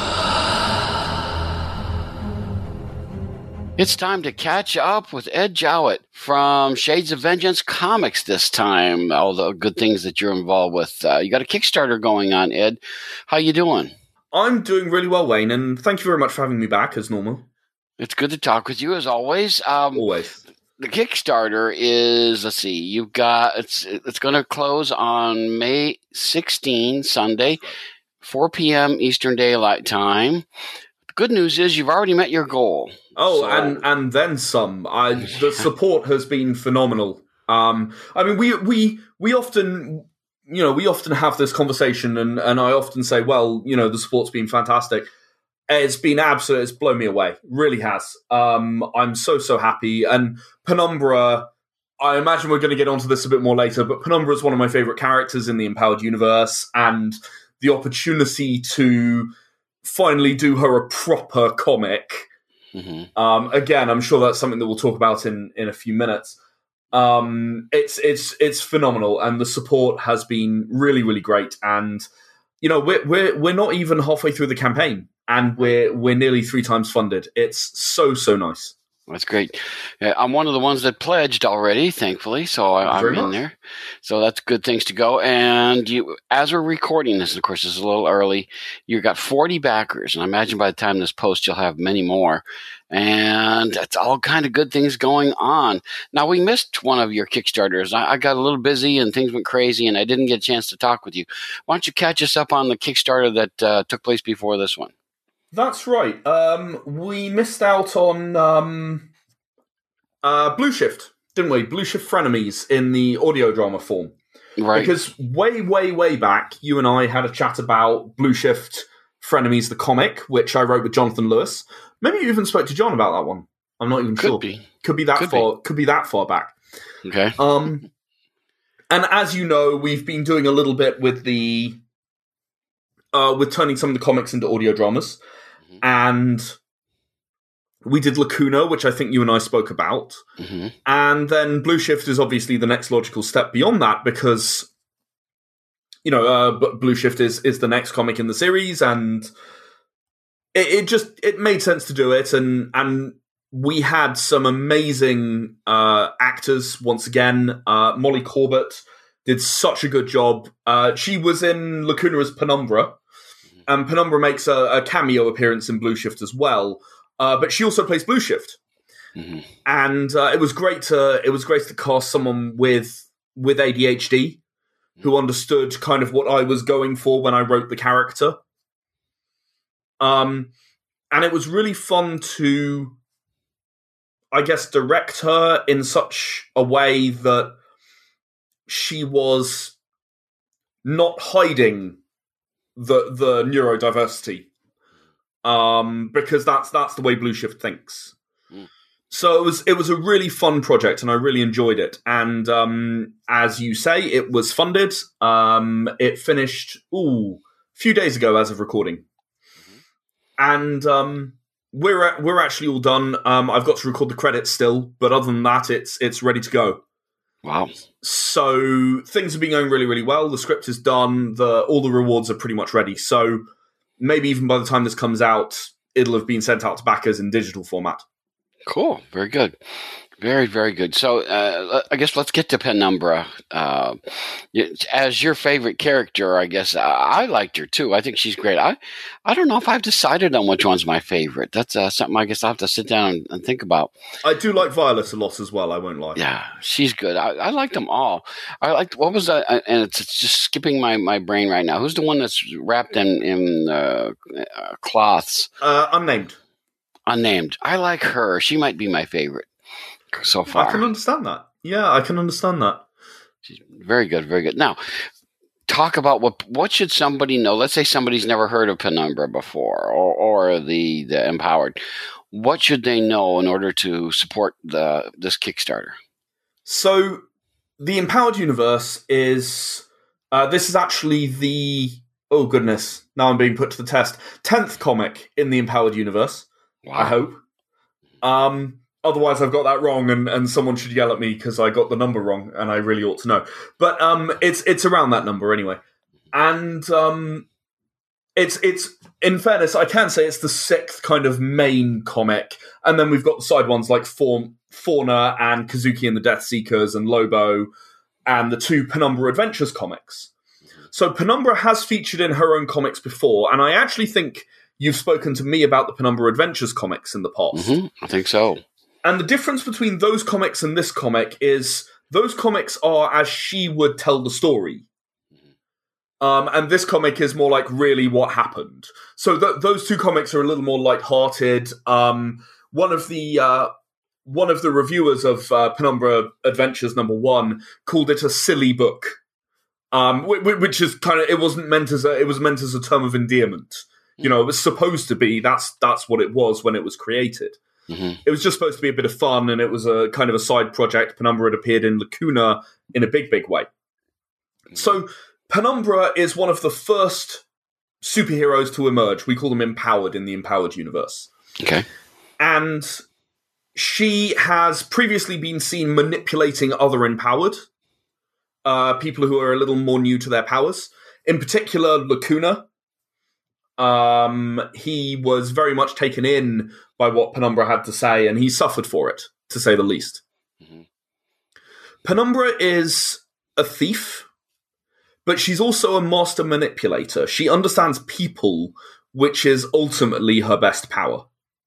It's time to catch up with Ed Jowett from Shades of Vengeance Comics this time. All the good things that you're involved with. Uh, you got a Kickstarter going on, Ed. How you doing? I'm doing really well, Wayne, and thank you very much for having me back, as normal. It's good to talk with you, as always. Um, Always. The Kickstarter is, let's see, you've got, it's it's going to close on May sixteenth, Sunday, four p.m. Eastern Daylight Time. The good news is you've already met your goal. Oh, So- and, and then some. I, the support has been phenomenal. Um, I mean, we we we often, you know, we often have this conversation, and, and I often say, well, you know, the support's been fantastic. It's been absolute. It's blown me away. Really has. Um, I'm so so happy. And Penumbra, I imagine we're going to get onto this a bit more later, but Penumbra is one of my favorite characters in the Empowered universe, and the opportunity to finally do her a proper comic. Mm-hmm. Um, again, I'm sure that's something that we'll talk about in, in a few minutes. Um, it's it's it's phenomenal, and the support has been really really great. And you know, we're we're we're not even halfway through the campaign, and we're we're nearly three times funded. It's so so nice. That's great. Yeah, I'm one of the ones that pledged already, thankfully, so I, I'm Very in much. there. So that's good things to go. And you, as we're recording this, of course, it's a little early. You've got forty backers, and I imagine by the time this posts, you'll have many more. And that's all kind of good things going on. Now, we missed one of your Kickstarters. I, I got a little busy, and things went crazy, and I didn't get a chance to talk with you. Why don't you catch us up on the Kickstarter that uh, took place before this one? That's right. Um, we missed out on um, uh, Blue Shift, didn't we? Blue Shift Frenemies in the audio drama form. Right. Because way, way, way back, you and I had a chat about Blue Shift Frenemies, the comic, which I wrote with Jonathan Lewis. Maybe you even spoke to John about that one. I'm not even Could sure. be. Could be that Could far. Could be that far back. Okay. Um, and as you know, we've been doing a little bit with the uh, with turning some of the comics into audio dramas, Mhm. and we did Lacuna, which I think you and I spoke about, Mm-hmm. and then Blue Shift is obviously the next logical step beyond that because you know uh, B- Blue Shift is is the next comic in the series, and it, it just it made sense to do it, and and. We had some amazing uh, actors once again. Uh, Molly Corbett did such a good job. Uh, she was in Lacuna as Penumbra, and Penumbra makes a, a cameo appearance in Blue Shift as well. Uh, but she also plays Blue Shift, Mm-hmm. and uh, it was great to it was great to cast someone with with A D H D who understood kind of what I was going for when I wrote the character. Um, and it was really fun to, I guess, direct her in such a way that she was not hiding the the neurodiversity, um, because that's that's the way Blue Shift thinks. Mm. So it was it was a really fun project, and I really enjoyed it. And um, as you say, it was funded. Um, it finished ooh, a few days ago, as of recording, Mm-hmm. and. Um, We're we're actually all done. Um, I've got to record the credits still, but other than that, it's it's ready to go. Wow. So things have been going really, really well. The script is done. The all the rewards are pretty much ready. So maybe even by the time this comes out, it'll have been sent out to backers in digital format. Cool. Very good. Very, very good. So uh, I guess let's get to Penumbra. Uh, as your favorite character, I guess I, I liked her too. I think she's great. I, I don't know if I've decided on which one's my favorite. That's uh, something I guess I'll have to sit down and, and think about. I do like Violet a lot as well. I won't lie. Yeah, she's good. I, I like them all. I liked, what was that? And it's, it's just skipping my, my brain right now. Who's the one that's wrapped in, in uh, uh, cloths? Uh, unnamed. Unnamed. I like her. She might be my favorite so far. I can understand that. Yeah, I can understand that. She's very good, very good. Now, talk about what what should somebody know? Let's say somebody's never heard of Penumbra before, or, or the the Empowered. What should they know in order to support the this Kickstarter? So, the Empowered Universe is uh, this is actually the oh goodness, now I'm being put to the test. tenth comic in the Empowered Universe. Wow. I hope. Um, otherwise, I've got that wrong, and, and someone should yell at me because I got the number wrong, and I really ought to know. But um, it's it's around that number anyway, and um, it's it's in fairness, I can say it's the sixth kind of main comic, and then we've got the side ones like Faun- Fauna and Kazuki and the Death Seekers and Lobo, and the two Penumbra Adventures comics. So Penumbra has featured in her own comics before, and I actually think you've spoken to me about the Penumbra Adventures comics in the past. Mm-hmm. I think so. And the difference between those comics and this comic is those comics are as she would tell the story. Um, and this comic is more like really what happened. So th- those two comics are a little more lighthearted. Um, one of the uh, one of the reviewers of uh, Penumbra Adventures number one called it a silly book, um, which is kind of it wasn't meant as a it was meant as a term of endearment. You know, it was supposed to be, that's that's what it was when it was created. Mm-hmm. It was just supposed to be a bit of fun, and it was a kind of a side project. Penumbra had appeared in Lacuna in a big, big way. Mm-hmm. So Penumbra is one of the first superheroes to emerge. We call them Empowered in the Empowered Universe. Okay. And she has previously been seen manipulating other Empowered, uh, people who are a little more new to their powers. In particular, Lacuna. Um, he was very much taken in by what Penumbra had to say, and he suffered for it, to say the least. Mm-hmm. Penumbra is a thief, but she's also a master manipulator. She understands people, which is ultimately her best power.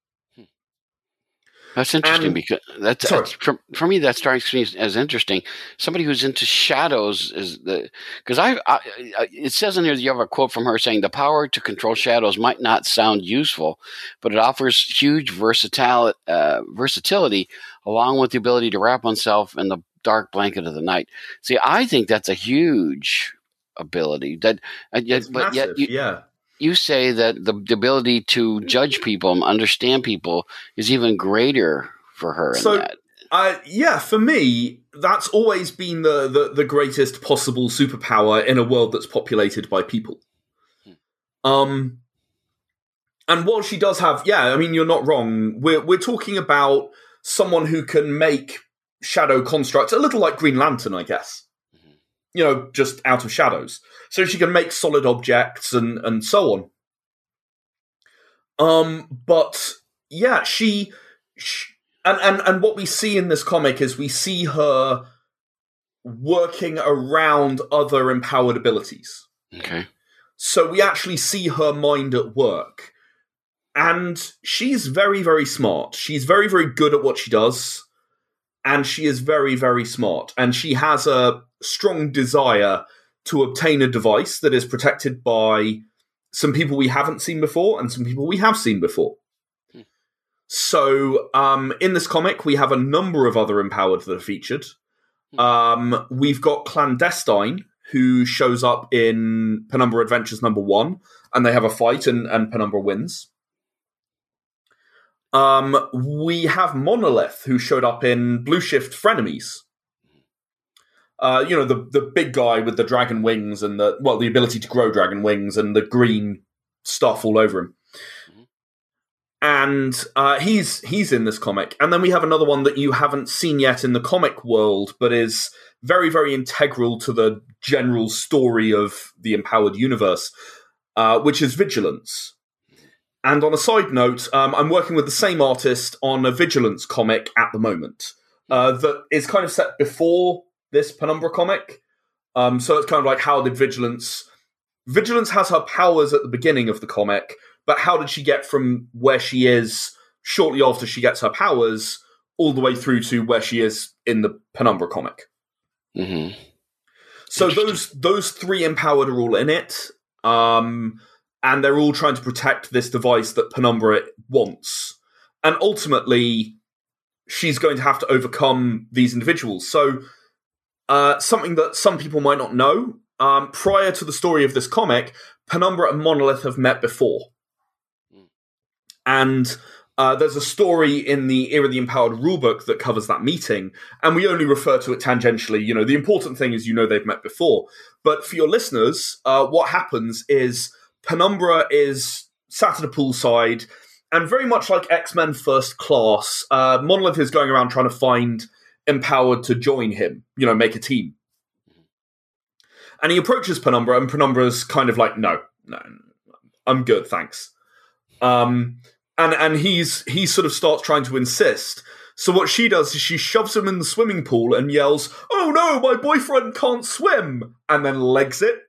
That's interesting and, because that's, that's for, for me. That strikes me as interesting. Somebody who's into shadows is the because I, I it says in here that you have a quote from her saying the power to control shadows might not sound useful, but it offers huge versatility, uh, versatility along with the ability to wrap oneself in the dark blanket of the night. See, I think that's a huge ability. That it's but massive, yet you, yeah. You say that the, the ability to judge people and understand people is even greater for her. So, in that. Uh, yeah, for me, that's always been the, the, the greatest possible superpower in a world that's populated by people. Um, and while she does have, yeah, I mean, you're not wrong. We're we're talking about someone who can make shadow constructs, a little like Green Lantern, I guess. Mm-hmm. You know, just out of shadows. So she can make solid objects and, and so on. Um, but yeah, she, she and, and, and what we see in this comic is we see her working around other empowered abilities. Okay. So we actually see her mind at work. And she's very, very smart. She's very, very good at what she does. And she is very, very smart. And she has a strong desire to obtain a device that is protected by some people we haven't seen before and some people we have seen before. Hmm. So um, in this comic, we have a number of other empowered that are featured. Hmm. Um, we've got Clandestine, who shows up in Penumbra Adventures number one, and they have a fight, and, and Penumbra wins. Um, we have Monolith, who showed up in Blue Shift Frenemies. Uh, you know, the the big guy with the dragon wings and the, well, the ability to grow dragon wings and the green stuff all over him. Mm-hmm. And uh, he's he's in this comic. And then we have another one that you haven't seen yet in the comic world, but is very, very integral to the general story of the Empowered Universe, uh, which is Vigilance. And on a side note, um, I'm working with the same artist on a Vigilance comic at the moment uh, that is kind of set before this Penumbra comic. Um, so it's kind of like, how did Vigilance... Vigilance has her powers at the beginning of the comic, but how did she get from where she is shortly after she gets her powers all the way through to where she is in the Penumbra comic? Mm-hmm. So those those three empowered are all in it, um, and they're all trying to protect this device that Penumbra wants. And ultimately, she's going to have to overcome these individuals. So... Uh, something that some people might not know, um, prior to the story of this comic, Penumbra and Monolith have met before. And uh, there's a story in the Era of the Empowered rulebook that covers that meeting, and we only refer to it tangentially. You know, the important thing is you know they've met before. But for your listeners, uh, what happens is Penumbra is sat at a poolside, and very much like X-Men First Class, uh, Monolith is going around trying to find Empowered to join him, you know, make a team. And he approaches Penumbra, and Penumbra's kind of like, no, no, I'm good, thanks. Um, and and he's he sort of starts trying to insist. So what she does is she shoves him in the swimming pool and yells, "Oh no, my boyfriend can't swim!" and then legs it.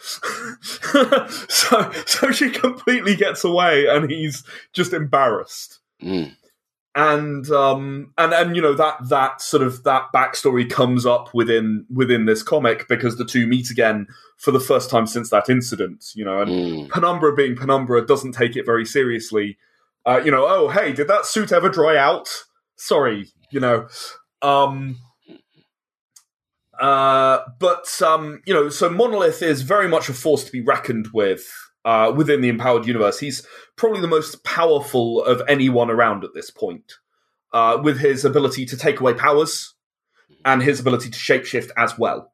so so she completely gets away, and he's just embarrassed. Mm. And um and and you know that that sort of that backstory comes up within within this comic because the two meet again for the first time since that incident, you know, and Mm. Penumbra being Penumbra doesn't take it very seriously. Uh, you know, oh hey, did that suit ever dry out? Sorry, you know. Um uh but um you know, so Monolith is very much a force to be reckoned with. Uh, within the Empowered universe, he's probably the most powerful of anyone around at this point, uh, with his ability to take away powers and his ability to shapeshift as well.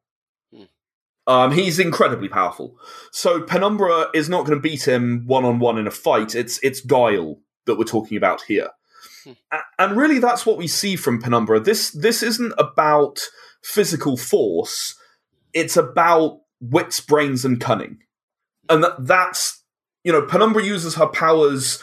Um, he's incredibly powerful. So Penumbra is not going to beat him one-on-one in a fight. It's it's guile that we're talking about here. A- and really that's what we see from Penumbra. This, this isn't about physical force. It's about wits, brains, and cunning. And that, that's, you know, Penumbra uses her powers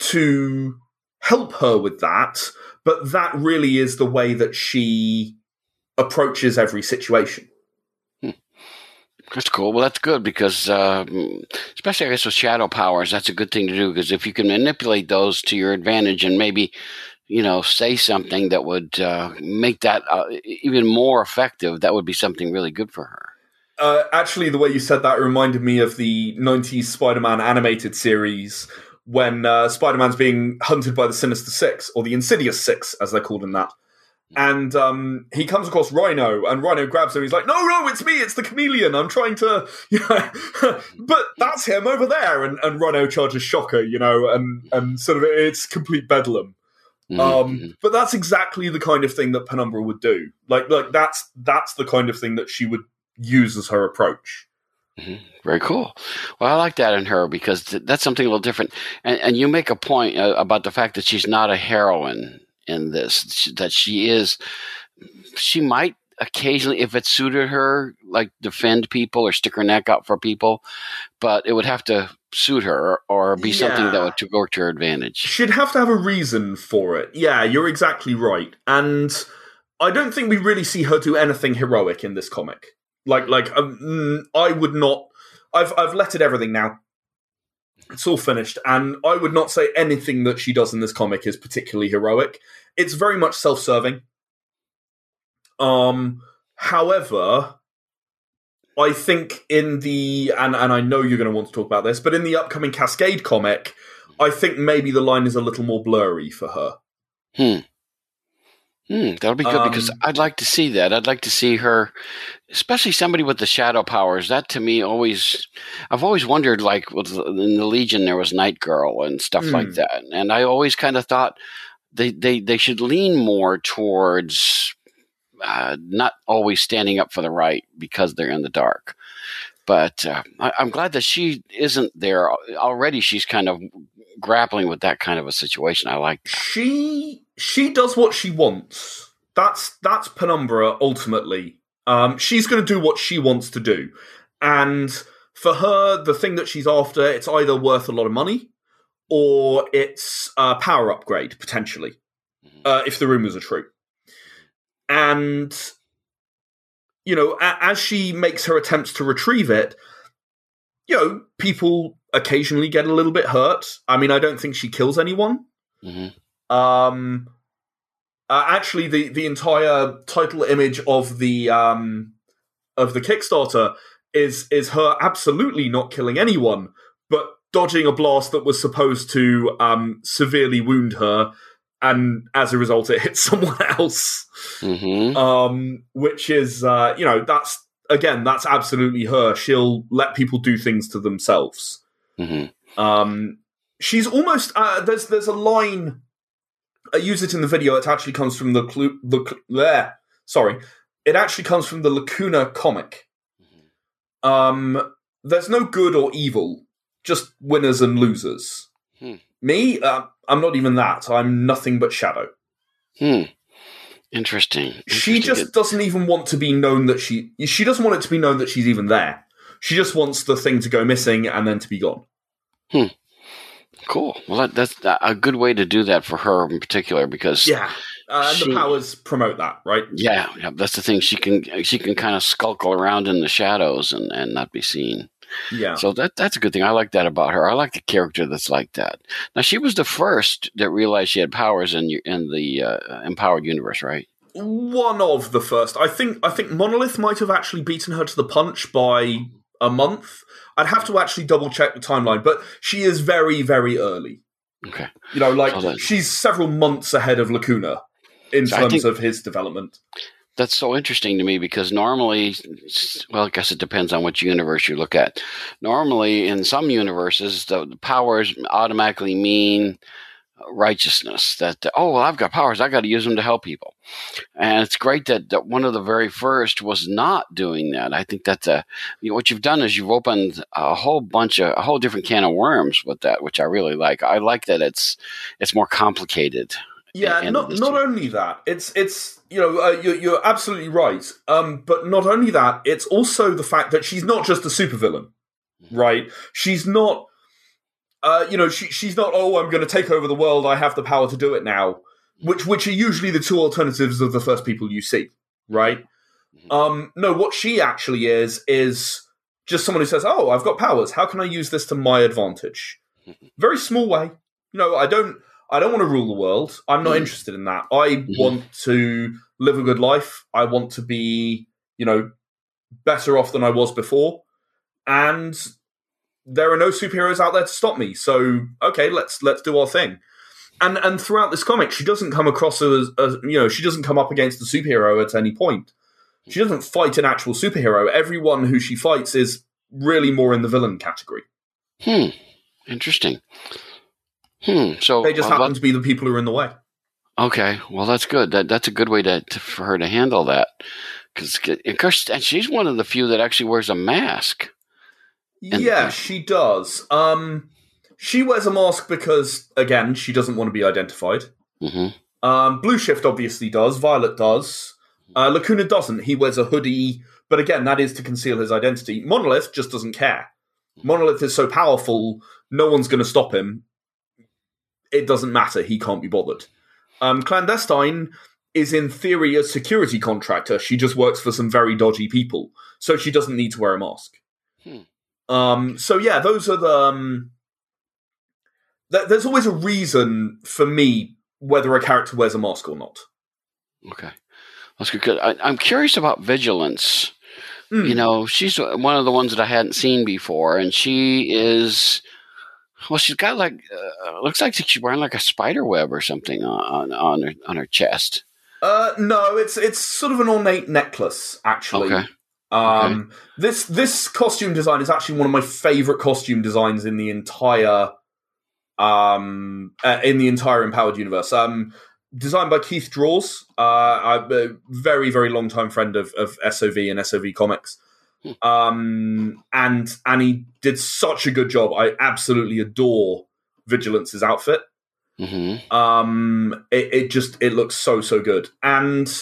to help her with that, but that really is the way that she approaches every situation. Hmm. That's cool. Well, that's good because, uh, especially I guess with shadow powers, that's a good thing to do because if you can manipulate those to your advantage and maybe, you know, say something that would uh, make that uh, even more effective, that would be something really good for her. Uh, actually, the way you said that reminded me of the nineties Spider-Man animated series when uh, Spider-Man's being hunted by the Sinister Six, or the Insidious Six, as they're called in that. And um, he comes across Rhino, and Rhino grabs him. He's like, no, no, it's me, it's the chameleon. I'm trying to, you know, but that's him over there. And, and Rhino charges Shocker, you know, and, and sort of it's complete bedlam. Mm-hmm. Um, but that's exactly the kind of thing that Penumbra would do. Like, like that's that's the kind of thing that she would use as her approach. Mm-hmm. Very cool. Well, I like that in her because th- that's something a little different. And, and you make a point uh, about the fact that she's not a heroine in this, she, that she is, she might occasionally, if it suited her, like defend people or stick her neck out for people, but it would have to suit her or be Yeah. something that would work to her advantage. She'd have to have a reason for it. Yeah, you're exactly right. And I don't think we really see her do anything heroic in this comic. Like, like um, I would not. I've I've lettered everything now. It's all finished, and I would not say anything that she does in this comic is particularly heroic. It's very much self-serving. Um, however, I think in the and and I know you're going to want to talk about this, but in the upcoming Cascade comic, I think maybe the line is a little more blurry for her. Hmm. Hmm, that'll be good Um, because I'd like to see that. I'd like to see her, especially somebody with the shadow powers. That to me always, I've always wondered, like with, in the Legion there was Night Girl and stuff Mm. like that. And I always kind of thought they, they, they should lean more towards uh, not always standing up for the right because they're in the dark. But uh, I, I'm glad that she isn't there. Already she's kind of grappling with that kind of a situation. I like that. She she does what she wants. That's that's Penumbra ultimately. Um, she's going to do what she wants to do, and for her, the thing that she's after, it's either worth a lot of money or it's a power upgrade potentially, uh, if the rumors are true. And you know, a- as she makes her attempts to retrieve it, you know, people occasionally get a little bit hurt. I mean, I don't think she kills anyone. Mm-hmm. Um, uh, actually, the, the entire title image of the um, of the Kickstarter is is her absolutely not killing anyone, but dodging a blast that was supposed to um, severely wound her, and as a result, it hit someone else. Mm-hmm. Um, which is, uh, you know, that's again, that's absolutely her. She'll let people do things to themselves. Mm-hmm. Um, she's almost uh, there's there's a line. I use it in the video. It actually comes from the clu- the cl- bleh, sorry. It actually comes from the Lacuna comic. Um, there's no good or evil, just winners and losers. Hmm. Me, uh, I'm not even that. I'm nothing but shadow. Hmm. Interesting. She Interesting. just doesn't even want to be known that she. She doesn't want it to be known that she's even there. She just wants the thing to go missing and then to be gone. Hmm. Cool. Well, that, that's a good way to do that for her in particular, because Yeah, uh, and she- the powers promote that, right? yeah, yeah, that's the thing. She can she can kind of skulk around in the shadows and, and not be seen. Yeah. So that that's a good thing. I like that about her. I like a character that's like that. Now, she was the first that realized she had powers in in the uh, empowered universe, right? One of the first. I think. I think Monolith might have actually beaten her to the punch by a month. I'd have to actually double check the timeline, but she is very, very early. Okay. You know, like So that- she's several months ahead of Lacuna in So I terms think- of his development. That's so interesting to me because normally, well, I guess it depends on which universe you look at. Normally, in some universes, the, the powers automatically mean righteousness. That, oh, well, I've got powers. I got to use them to help people. And it's great that, that one of the very first was not doing that. I think that's a, you know, what you've done is you've opened a whole bunch of, a whole different can of worms with that, which I really like. I like that it's, it's more complicated. Yeah, in- in not this not too. only that, it's it's you know uh, you're, you're absolutely right. Um, but not only that, it's also the fact that she's not just a supervillain, right? She's not, uh, you know, she she's not. Oh, I'm going to take over the world. I have the power to do it now. Which which are usually the two alternatives of the first people you see, right? Um, no, what she actually is is just someone who says, "Oh, I've got powers. How can I use this to my advantage?" Very small way. You know, I don't. I don't want to rule the world. I'm not interested in that. I want to live a good life. I want to be, you know, better off than I was before. And there are no superheroes out there to stop me. So, okay, let's let's do our thing. And and throughout this comic, she doesn't come across as, as you know, she doesn't come up against a superhero at any point. She doesn't fight an actual superhero. Everyone who she fights is really more in the villain category. Hmm. Interesting. Hmm. So They just uh, happen to be the people who are in the way. okay. Well, that's good. That that's a good way to, to for her to handle that, because and she's one of the few that actually wears a mask. And- Yeah, she does. Um, she wears a mask because, again, she doesn't want to be identified. Mm-hmm. Um, Blue Shift obviously does. Violet does. Uh, Lacuna doesn't. He wears a hoodie, but again, that is to conceal his identity. Monolith just doesn't care. Monolith is so powerful, no one's going to stop him. It doesn't matter. He can't be bothered. Um, Clandestine is, in theory, a security contractor. She just works for some very dodgy people, so she doesn't need to wear a mask. Hmm. Um, so yeah, those are the. Um, th- there's always a reason for me whether a character wears a mask or not. Okay. That's good. 'Cause I, I'm curious about Vigilance. Mm. You know, she's one of the ones that I hadn't seen before, and she is. Well, she's got like uh, looks like she's wearing like a spider web or something on on her on her chest. Uh, no, it's it's sort of an ornate necklace, actually. Okay. Um, this this costume design is actually one of my favorite costume designs in the entire um uh, in the entire Empowered universe. Um, designed by Keith Draws, uh, I'm a very very long time friend of of S O V and S O V Comics. Um, and and he did such a good job. I absolutely adore Vigilance's outfit. Mm-hmm. Um, it, it just it looks so so good, and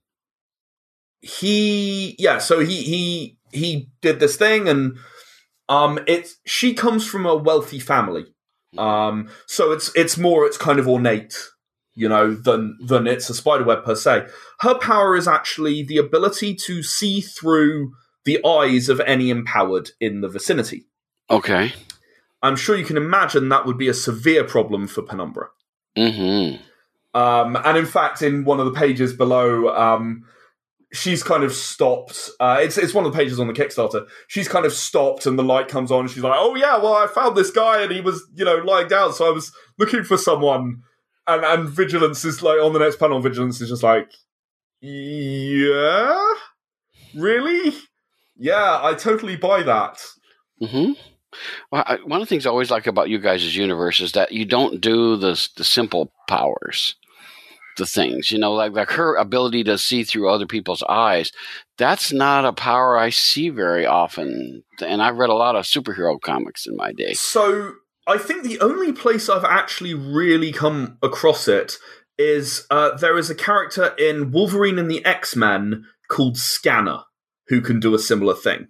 he yeah. So he he he did this thing, and um, it's she comes from a wealthy family. Um, so it's it's more it's kind of ornate, you know, than than it's a spiderweb per se. Her power is actually the ability to see through the eyes of any empowered in the vicinity. Okay. I'm sure you can imagine that would be a severe problem for Penumbra. Mm-hmm. Um, and in fact, in one of the pages below, um, she's kind of stopped. Uh, it's it's one of the pages on the Kickstarter. She's kind of stopped, and the light comes on. And she's like, "Oh yeah, well I found this guy, and he was you know lying down, so I was looking for someone." And and Vigilance is like on the next panel. Vigilance is just like, "Yeah, really." Yeah, I totally buy that. Mm-hmm. Well, I, one of the things I always like about you guys' universe is that you don't do the the simple powers, the things, you know, like like her ability to see through other people's eyes. That's not a power I see very often, and I've read a lot of superhero comics in my day. So I think the only place I've actually really come across it is uh, there is a character in Wolverine and the X-Men called Scanner who can do a similar thing.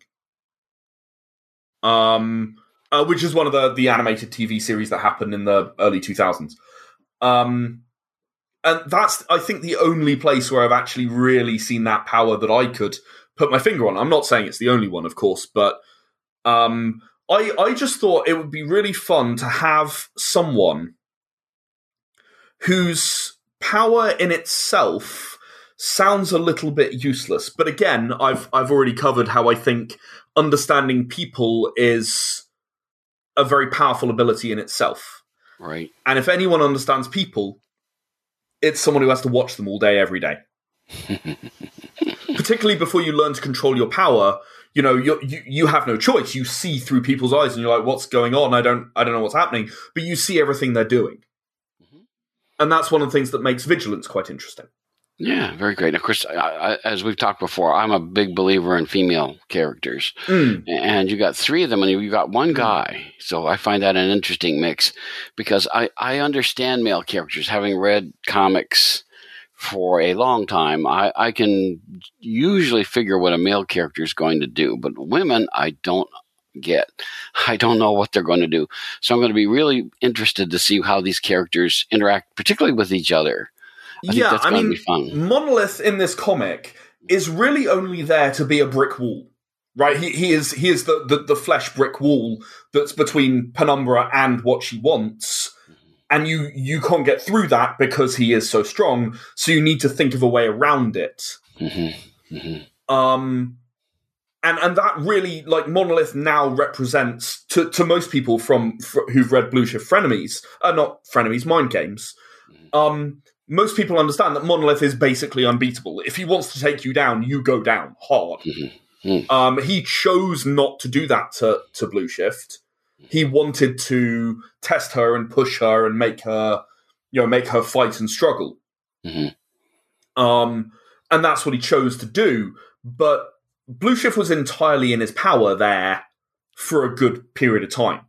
Um, uh, which is one of the, the animated T V series that happened in the early two thousands. Um, and that's, I think, the only place where I've actually really seen that power that I could put my finger on. I'm not saying it's the only one, of course, but um, I, I just thought it would be really fun to have someone whose power in itself sounds a little bit useless. But again, I've I've already covered how I think understanding people is a very powerful ability in itself. Right. And if anyone understands people, it's someone who has to watch them all day, every day. Particularly before you learn to control your power, you know, you you you have no choice. You see through people's eyes, and you're like, "What's going on? I don't I don't know what's happening." But you see everything they're doing, mm-hmm. and that's one of the things that makes vigilance quite interesting. Yeah, very great. Of course, I, I, as we've talked before, I'm a big believer in female characters. Mm. And you got three of them, and you got one guy. So I find that an interesting mix because I, I understand male characters. Having read comics for a long time, I, I can usually figure what a male character is going to do. But women, I don't get. I don't know what they're going to do. So I'm going to be really interested to see how these characters interact, particularly with each other. I yeah, I mean, Monolith in this comic is really only there to be a brick wall, right? He he is he is the, the, the flesh brick wall that's between Penumbra and what she wants, and you you can't get through that because he is so strong. So you need to think of a way around it. Mm-hmm. Mm-hmm. Um, and and that really, like, Monolith now represents to to most people from fr- who've read Blue Shift Frenemies, uh, not Frenemies, Mind Games. Um. Most people understand that Monolith is basically unbeatable. If he wants to take you down, you go down hard. Mm-hmm. Mm. Um, he chose not to do that to, to Blue Shift. He wanted to test her and push her and make her, you know, make her fight and struggle. Mm-hmm. Um, and that's what he chose to do. But Blue Shift was entirely in his power there for a good period of time.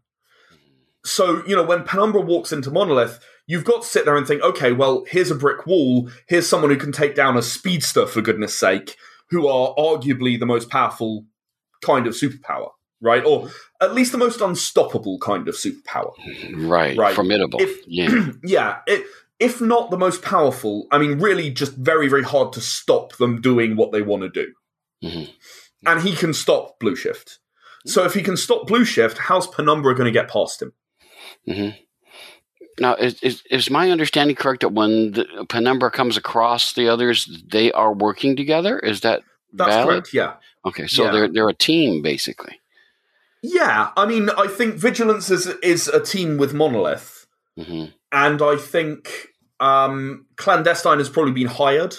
So, you know, when Penumbra walks into Monolith, you've got to sit there and think, okay, well, here's a brick wall. Here's someone who can take down a speedster, for goodness sake, who are arguably the most powerful kind of superpower, right? Or at least the most unstoppable kind of superpower. Right. Right. Formidable. If, yeah. yeah. It, if not the most powerful, I mean, really just very, very hard to stop them doing what they want to do. Mm-hmm. And he can stop Blue Shift. So if he can stop Blue Shift, how's Penumbra going to get past him? Mm-hmm. Now, is, is is my understanding correct that when the Penumbra comes across the others, they are working together? Is that That's valid? correct, yeah. Okay, so yeah. they're they're a team, basically. Yeah, I mean, I think Vigilance is, is a team with Monolith. Mm-hmm. And I think um, Clandestine has probably been hired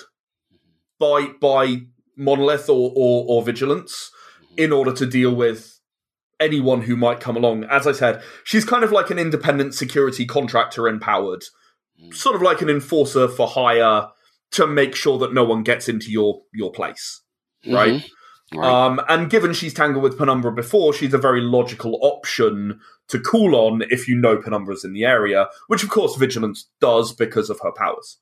by by Monolith or, or, or Vigilance mm-hmm. in order to deal with anyone who might come along. As I said, she's kind of like an independent security contractor empowered, mm. sort of like an enforcer for hire to make sure that no one gets into your, your place, right? Mm-hmm. right? Um, and given she's tangled with Penumbra before, she's a very logical option to call on if you know Penumbra's in the area, which of course Vigilance does because of her powers.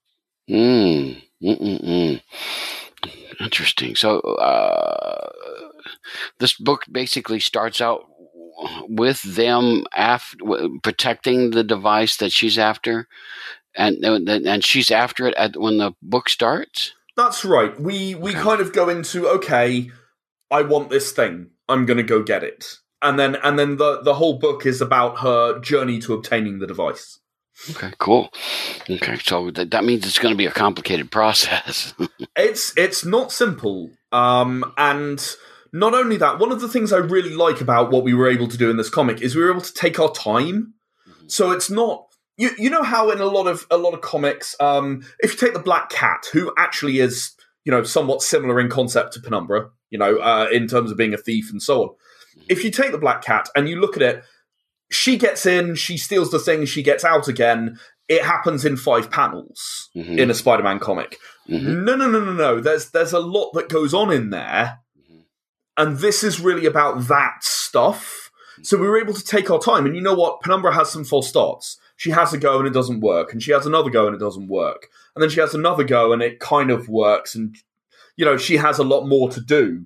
Mm. Mm-mm-mm. Interesting. So, uh, this book basically starts out with them after protecting the device that she's after, and and she's after it at, when the book starts. That's right. We we okay. kind of go into, okay, I want this thing. I'm going to go get it, and then and then the the whole book is about her journey to obtaining the device. Okay, cool. Okay, so that, that means it's going to be a complicated process. it's it's not simple, um, and. Not only that, one of the things I really like about what we were able to do in this comic is we were able to take our time. Mm-hmm. So it's not you. You know how in a lot of a lot of comics, um, if you take the Black Cat, who actually is you know, somewhat similar in concept to Penumbra, you know, uh, in terms of being a thief and so on. If you take the Black Cat and you look at it, she gets in, she steals the thing, she gets out again. It happens in five panels mm-hmm. in a Spider-Man comic. Mm-hmm. No, no, no, no, no. There's there's a lot that goes on in there, mm-hmm. and this is really about that stuff. So we were able to take our time. And you know what? Penumbra has some false starts. She has a go and it doesn't work, and she has another go and it doesn't work, and then she has another go and it kind of works, and you know she has a lot more to do.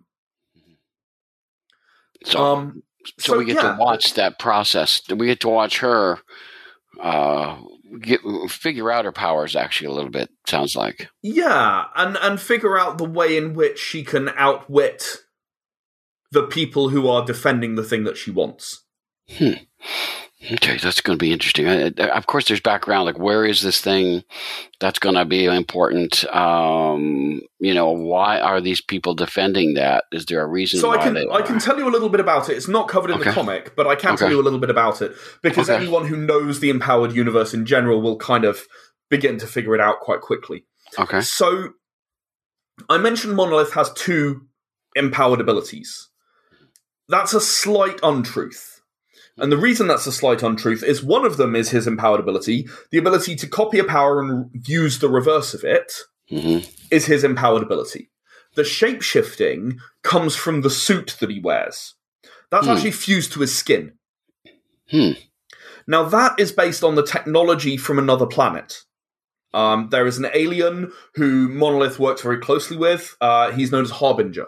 So, um, so, so we get yeah. to watch that process. We get to watch her uh, get figure out her powers. Actually, a little bit sounds like. Yeah, and and figure out the way in which she can outwit the people who are defending the thing that she wants. Hmm. Okay, that's going to be interesting. Uh, of course, there's background, like where is this thing? That's going to be important. Um, you know, why are these people defending that? Is there a reason? So why I can they I are? can tell you a little bit about it. It's not covered in Okay. the comic, but I can Okay. tell you a little bit about it because Okay. anyone who knows the Empowered Universe in general will kind of begin to figure it out quite quickly. Okay. So I mentioned Monolith has two empowered abilities. That's a slight untruth. And the reason that's a slight untruth is one of them is his empowered ability. The ability to copy a power and use the reverse of it Mm-hmm. is his empowered ability. The shape-shifting comes from the suit that he wears. That's Hmm. actually fused to his skin. Hmm. Now, that is based on the technology from another planet. Um, there is an alien who Monolith works very closely with. Uh, he's known as Harbinger.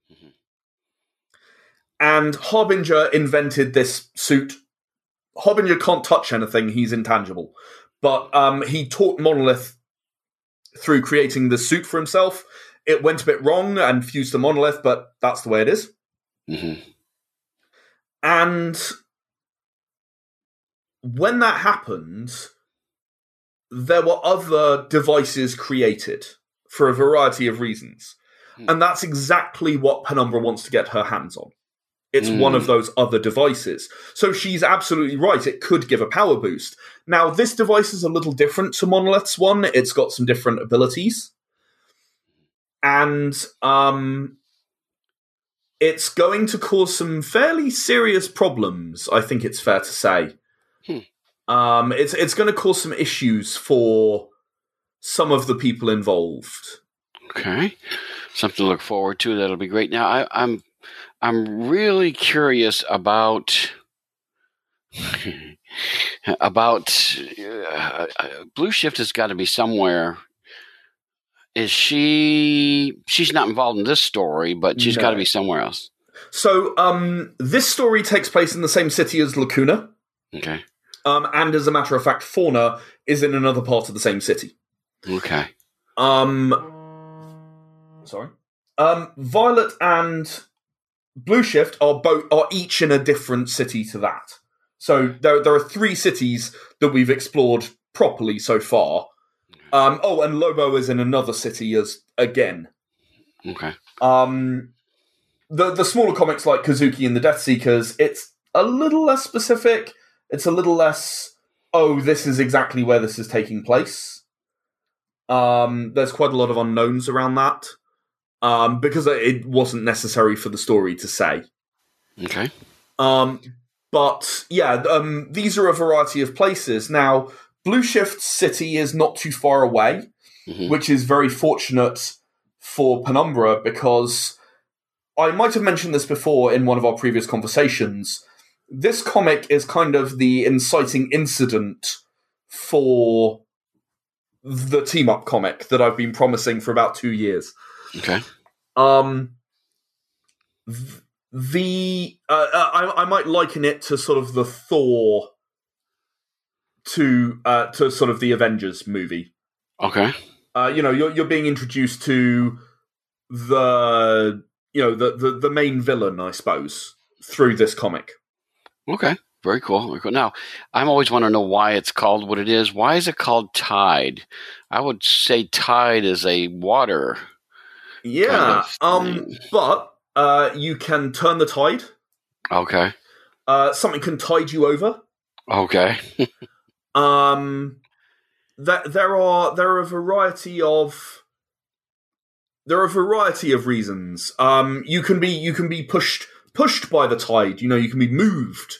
And Harbinger invented this suit. Harbinger can't touch anything, he's intangible. But um, he taught Monolith through creating the suit for himself. It went a bit wrong and fused to Monolith, but that's the way it is. Mm-hmm. And when that happened, there were other devices created for a variety of reasons. Hmm. And that's exactly what Penumbra wants to get her hands on. It's Mm. one of those other devices. So she's absolutely right. It could give a power boost. Now, this device is a little different to Monolith's one. It's got some different abilities. And um, it's going to cause some fairly serious problems, I think it's fair to say. Hmm. Um, it's, it's going to cause some issues for some of the people involved. Okay, something to look forward to. That'll be great. Now, I, I'm I'm really curious about about uh, Blue Shift has got to be somewhere. Is she? She's not involved in this story, but she's No. got to be somewhere else. So um, this story takes place in the same city as Lacuna. Okay. Um, and as a matter of fact, Fauna is in another part of the same city. Okay. Um, sorry. Um, Violet and Blue Shift are both are each in a different city to that. So there there are three cities that we've explored properly so far. Um, oh, and Lobo is in another city as again. Okay. Um, the the smaller comics like Kazuki and the Death Seekers, it's a little less specific. It's a little less, oh, this is exactly where this is taking place. Um, there's quite a lot of unknowns around that. Um, because it wasn't necessary for the story to say. Okay. Um, but yeah, um, these are a variety of places. Now, Blue Shift City is not too far away, Mm-hmm. which is very fortunate for Penumbra because I might have mentioned this before in one of our previous conversations. This comic is kind of the inciting incident for the team-up comic that I've been promising for about two years. Okay. Um, th- the uh, I, I might liken it to sort of the Thor to uh, to sort of the Avengers movie. Okay. Uh, you know, you're you're being introduced to the you know the, the the main villain, I suppose, through this comic. Okay. Very cool. Very cool. Now, I'm always want to know why it's called what it is. Why is it called Tide? I would say Tide is a water. Yeah, Kind of um, thing. but uh, you can turn the tide. Okay. Uh, something can tide you over. Okay. Um, that there are there are a variety of there are a variety of reasons. Um, you can be you can be pushed pushed by the tide. You know, you can be moved.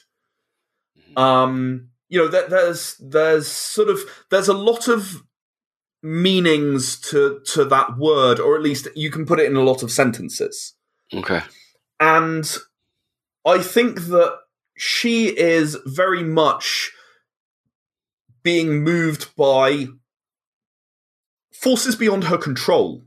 Um, you know, there, there's there's sort of there's a lot of meanings to to that word, or at least you can put it in a lot of sentences. Okay. And I think that she is very much being moved by forces beyond her control.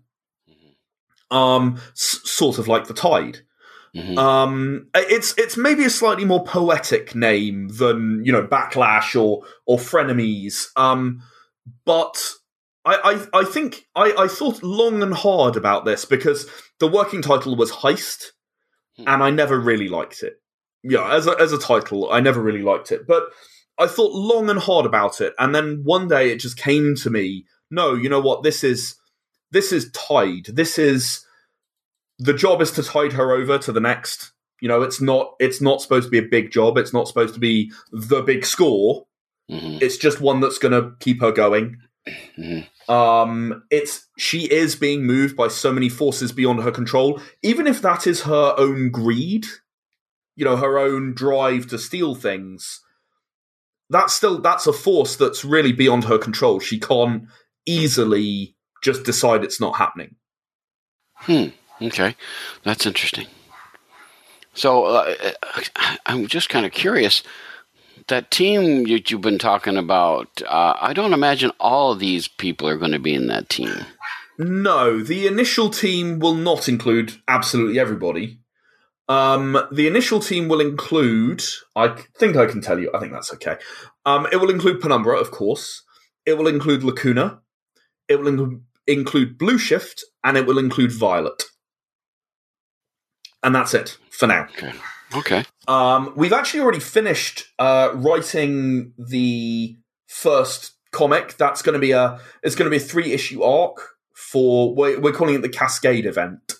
Um, s- sort of like the tide. Mm-hmm. Um, it's it's maybe a slightly more poetic name than, you know, Backlash or or Frenemies. Um, but I, I I think I, I thought long and hard about this because the working title was Heist, and I never really liked it. Yeah, as a, as a title, I never really liked it. But I thought long and hard about it, and then one day it just came to me. No, you know what? This is this is Tide. This is the job is to tide her over to the next. You know, it's not it's not supposed to be a big job. It's not supposed to be the big score. Mm-hmm. It's just one that's going to keep her going. Mm-hmm. Um, it's she is being moved by so many forces beyond her control, even if that is her own greed. You know, her own drive to steal things. That's still that's a force that's really beyond her control. She can't easily just decide it's not happening. Hmm. Okay, that's interesting. So uh, I'm just kind of curious. That team that you've been talking about, uh, I don't imagine all of these people are going to be in that team. No, the initial team will not include absolutely everybody. Um, the initial team will include, I think I can tell you, I think that's okay. Um, it will include Penumbra, of course. It will include Lacuna. It will in- include Blue Shift, and it will include Violet. And that's it for now. Okay. Okay. Um, we've actually already finished uh, writing the first comic. That's going to be a it's going to be a three issue arc for we're, we're calling it the Cascade event.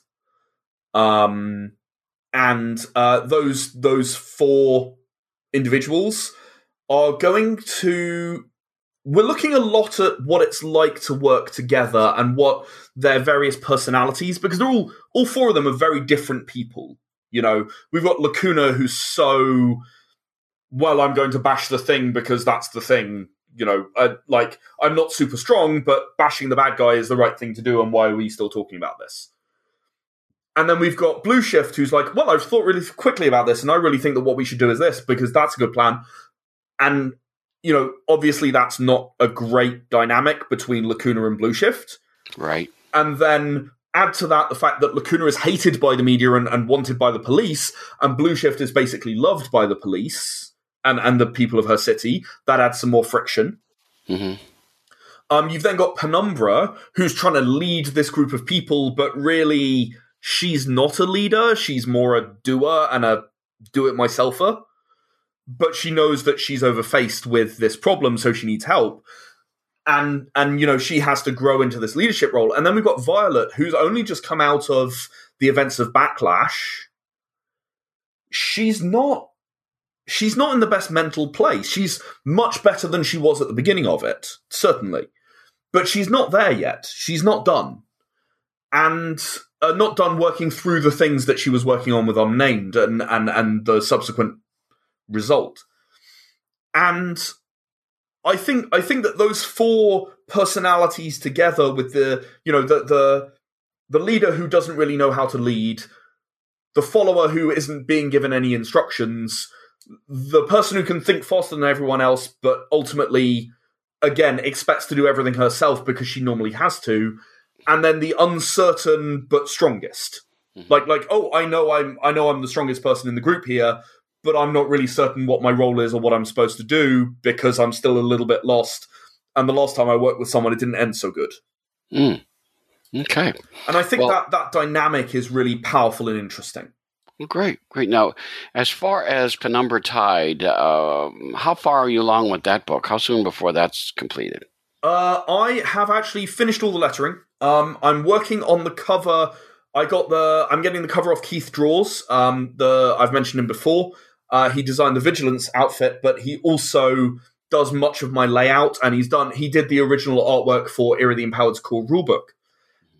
Um, and uh, those those four individuals are going to. We're looking a lot at what it's like to work together and what their various personalities, because they're all all four of them are very different people. You know, we've got Lacuna, who's so, well, I'm going to bash the thing because that's the thing. You know, uh, like, I'm not super strong, but bashing the bad guy is the right thing to do, and why are we still talking about this? And then we've got Blue Shift, who's like, well, I've thought really quickly about this, and I really think that what we should do is this, because that's a good plan. And, you know, obviously that's not a great dynamic between Lacuna and Blue Shift. Right. And then add to that the fact that Lacuna is hated by the media and, and wanted by the police, and Blue Shift is basically loved by the police and, and the people of her city. That adds some more friction. Mm-hmm. Um, you've then got Penumbra, who's trying to lead this group of people, but really she's not a leader. She's more a doer and a do-it-myselfer. But she knows that she's overfaced with this problem, so she needs help. And, and you know, she has to grow into this leadership role. And then we've got Violet, who's only just come out of the events of Backlash. She's not she's not in the best mental place. She's much better than she was at the beginning of it, certainly. But she's not there yet. She's not done. And uh, not done working through the things that she was working on with Unnamed and, and, and the subsequent result. And I think I think that those four personalities together with the, you know, the the the leader who doesn't really know how to lead, the follower who isn't being given any instructions, the person who can think faster than everyone else, but ultimately, again, expects to do everything herself because she normally has to, and then the uncertain but strongest. Mm-hmm. Like like, oh, I know I'm I know I'm the strongest person in the group here, but I'm not really certain what my role is or what I'm supposed to do because I'm still a little bit lost. And the last time I worked with someone, it didn't end so good. Mm. Okay. And I think well, that that dynamic is really powerful and interesting. Well, great, great. Now, as far as Penumbra Tide, uh, how far are you along with that book? How soon before that's completed? Uh, I have actually finished all the lettering. Um, I'm working on the cover. I got the. I'm getting the cover off Keith Draws. Um, the I've mentioned him before. Uh, he designed the Vigilance outfit, but he also does much of my layout, and he's done. He did the original artwork for Era the Empowered's core rulebook.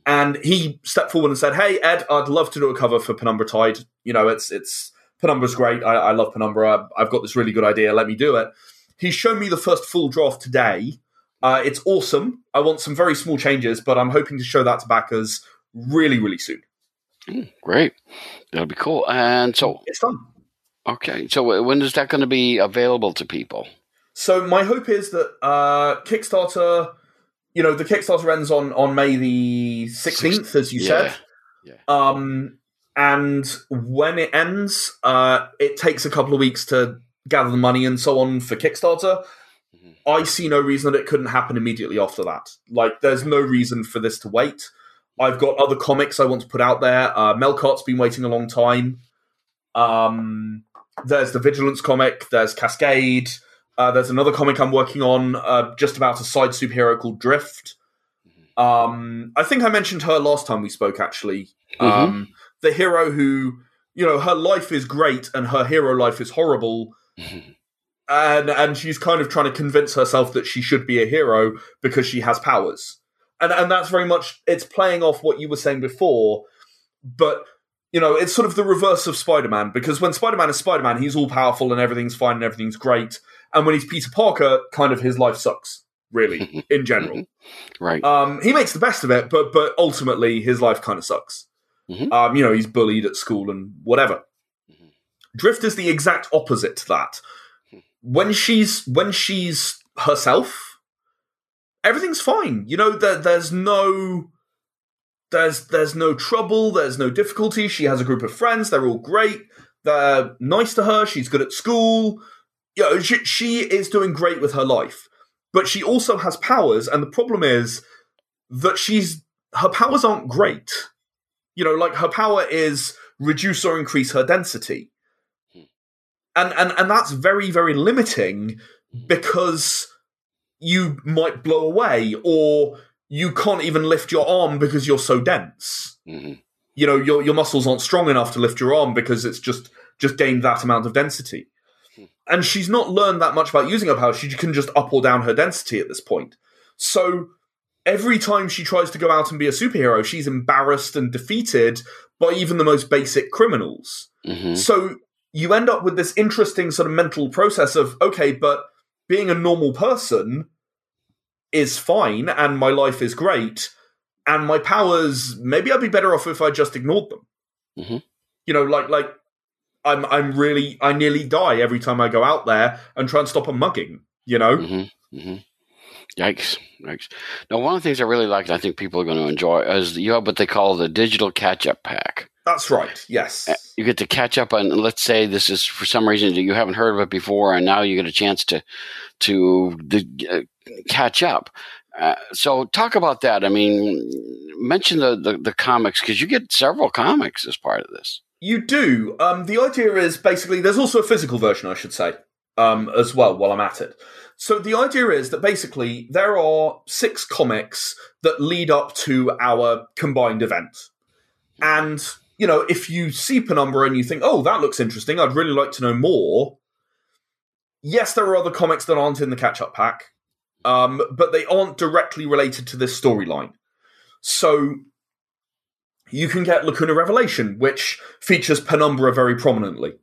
And he stepped forward and said, "Hey, Ed, I'd love to do a cover for Penumbra Tide. You know, it's it's Penumbra's great. I, I love Penumbra. I've got this really good idea. Let me do it." He's shown me the first full draft today. Uh, it's awesome. I want some very small changes, but I'm hoping to show that to backers really, really soon. Mm, great. That'll be cool. And so it's done. Okay. So when is that going to be available to people? So my hope is that uh, Kickstarter... You know, the Kickstarter ends on, on May the sixteenth, as you yeah. said. Yeah. Um, and when it ends, uh, it takes a couple of weeks to gather the money and so on for Kickstarter. Mm-hmm. I see no reason that it couldn't happen immediately after that. Like, there's no reason for this to wait. I've got other comics I want to put out there. Uh, Melkart's been waiting a long time. Um, there's the Vigilance comic. There's Cascade. Uh, there's another comic I'm working on uh, just about a side superhero called Drift. Um, I think I mentioned her last time we spoke, actually. Mm-hmm. Um, the hero who, you know, her life is great and her hero life is horrible. Mm-hmm. And, and she's kind of trying to convince herself that she should be a hero because she has powers. And, and that's very much, it's playing off what you were saying before. But, you know, it's sort of the reverse of Spider-Man, because when Spider-Man is Spider-Man, he's all powerful and everything's fine and everything's great. And when he's Peter Parker, kind of his life sucks, really, in general. Right. Um, he makes the best of it, but but ultimately his life kind of sucks. Mm-hmm. Um, you know, he's bullied at school and whatever. Mm-hmm. Drift is the exact opposite to that. When she's when she's herself, everything's fine. You know, there, there's no there's there's no trouble, there's no difficulty. She has a group of friends, they're all great, they're nice to her, she's good at school. You know, she, she is doing great with her life, but she also has powers, and the problem is that she's her powers aren't great. You know, like her power is reduce or increase her density, and and and that's very very limiting because you might blow away, or you can't even lift your arm because you're so dense. Mm-hmm. You know, your your muscles aren't strong enough to lift your arm because it's just just gained that amount of density. And she's not learned that much about using her power. She can just up or down her density at this point. So every time she tries to go out and be a superhero, she's embarrassed and defeated by even the most basic criminals. Mm-hmm. So you end up with this interesting sort of mental process of, okay, but being a normal person is fine and my life is great and my powers, maybe I'd be better off if I just ignored them. Mm-hmm. You know, like like I'm I'm really I nearly die every time I go out there and try and stop a mugging, you know? Mm-hmm. Mm-hmm. Yikes. Yikes. Now, one of the things I really like, and I think people are going to enjoy, is you have what they call the digital catch-up pack. That's right, yes. You get to catch up on, let's say this is, for some reason, you haven't heard of it before, and now you get a chance to to uh, catch up. Uh, so talk about that. I mean, mention the, the, the comics, because you get several comics as part of this. You do. Um, the idea is basically, there's also a physical version, I should say, um, as well, while I'm at it. So the idea is that basically there are six comics that lead up to our combined event. And, you know, if you see Penumbra and you think, oh, that looks interesting, I'd really like to know more. Yes, there are other comics that aren't in the catch-up pack, um, but they aren't directly related to this storyline. So you can get Lacuna Revelation, which features Penumbra very prominently.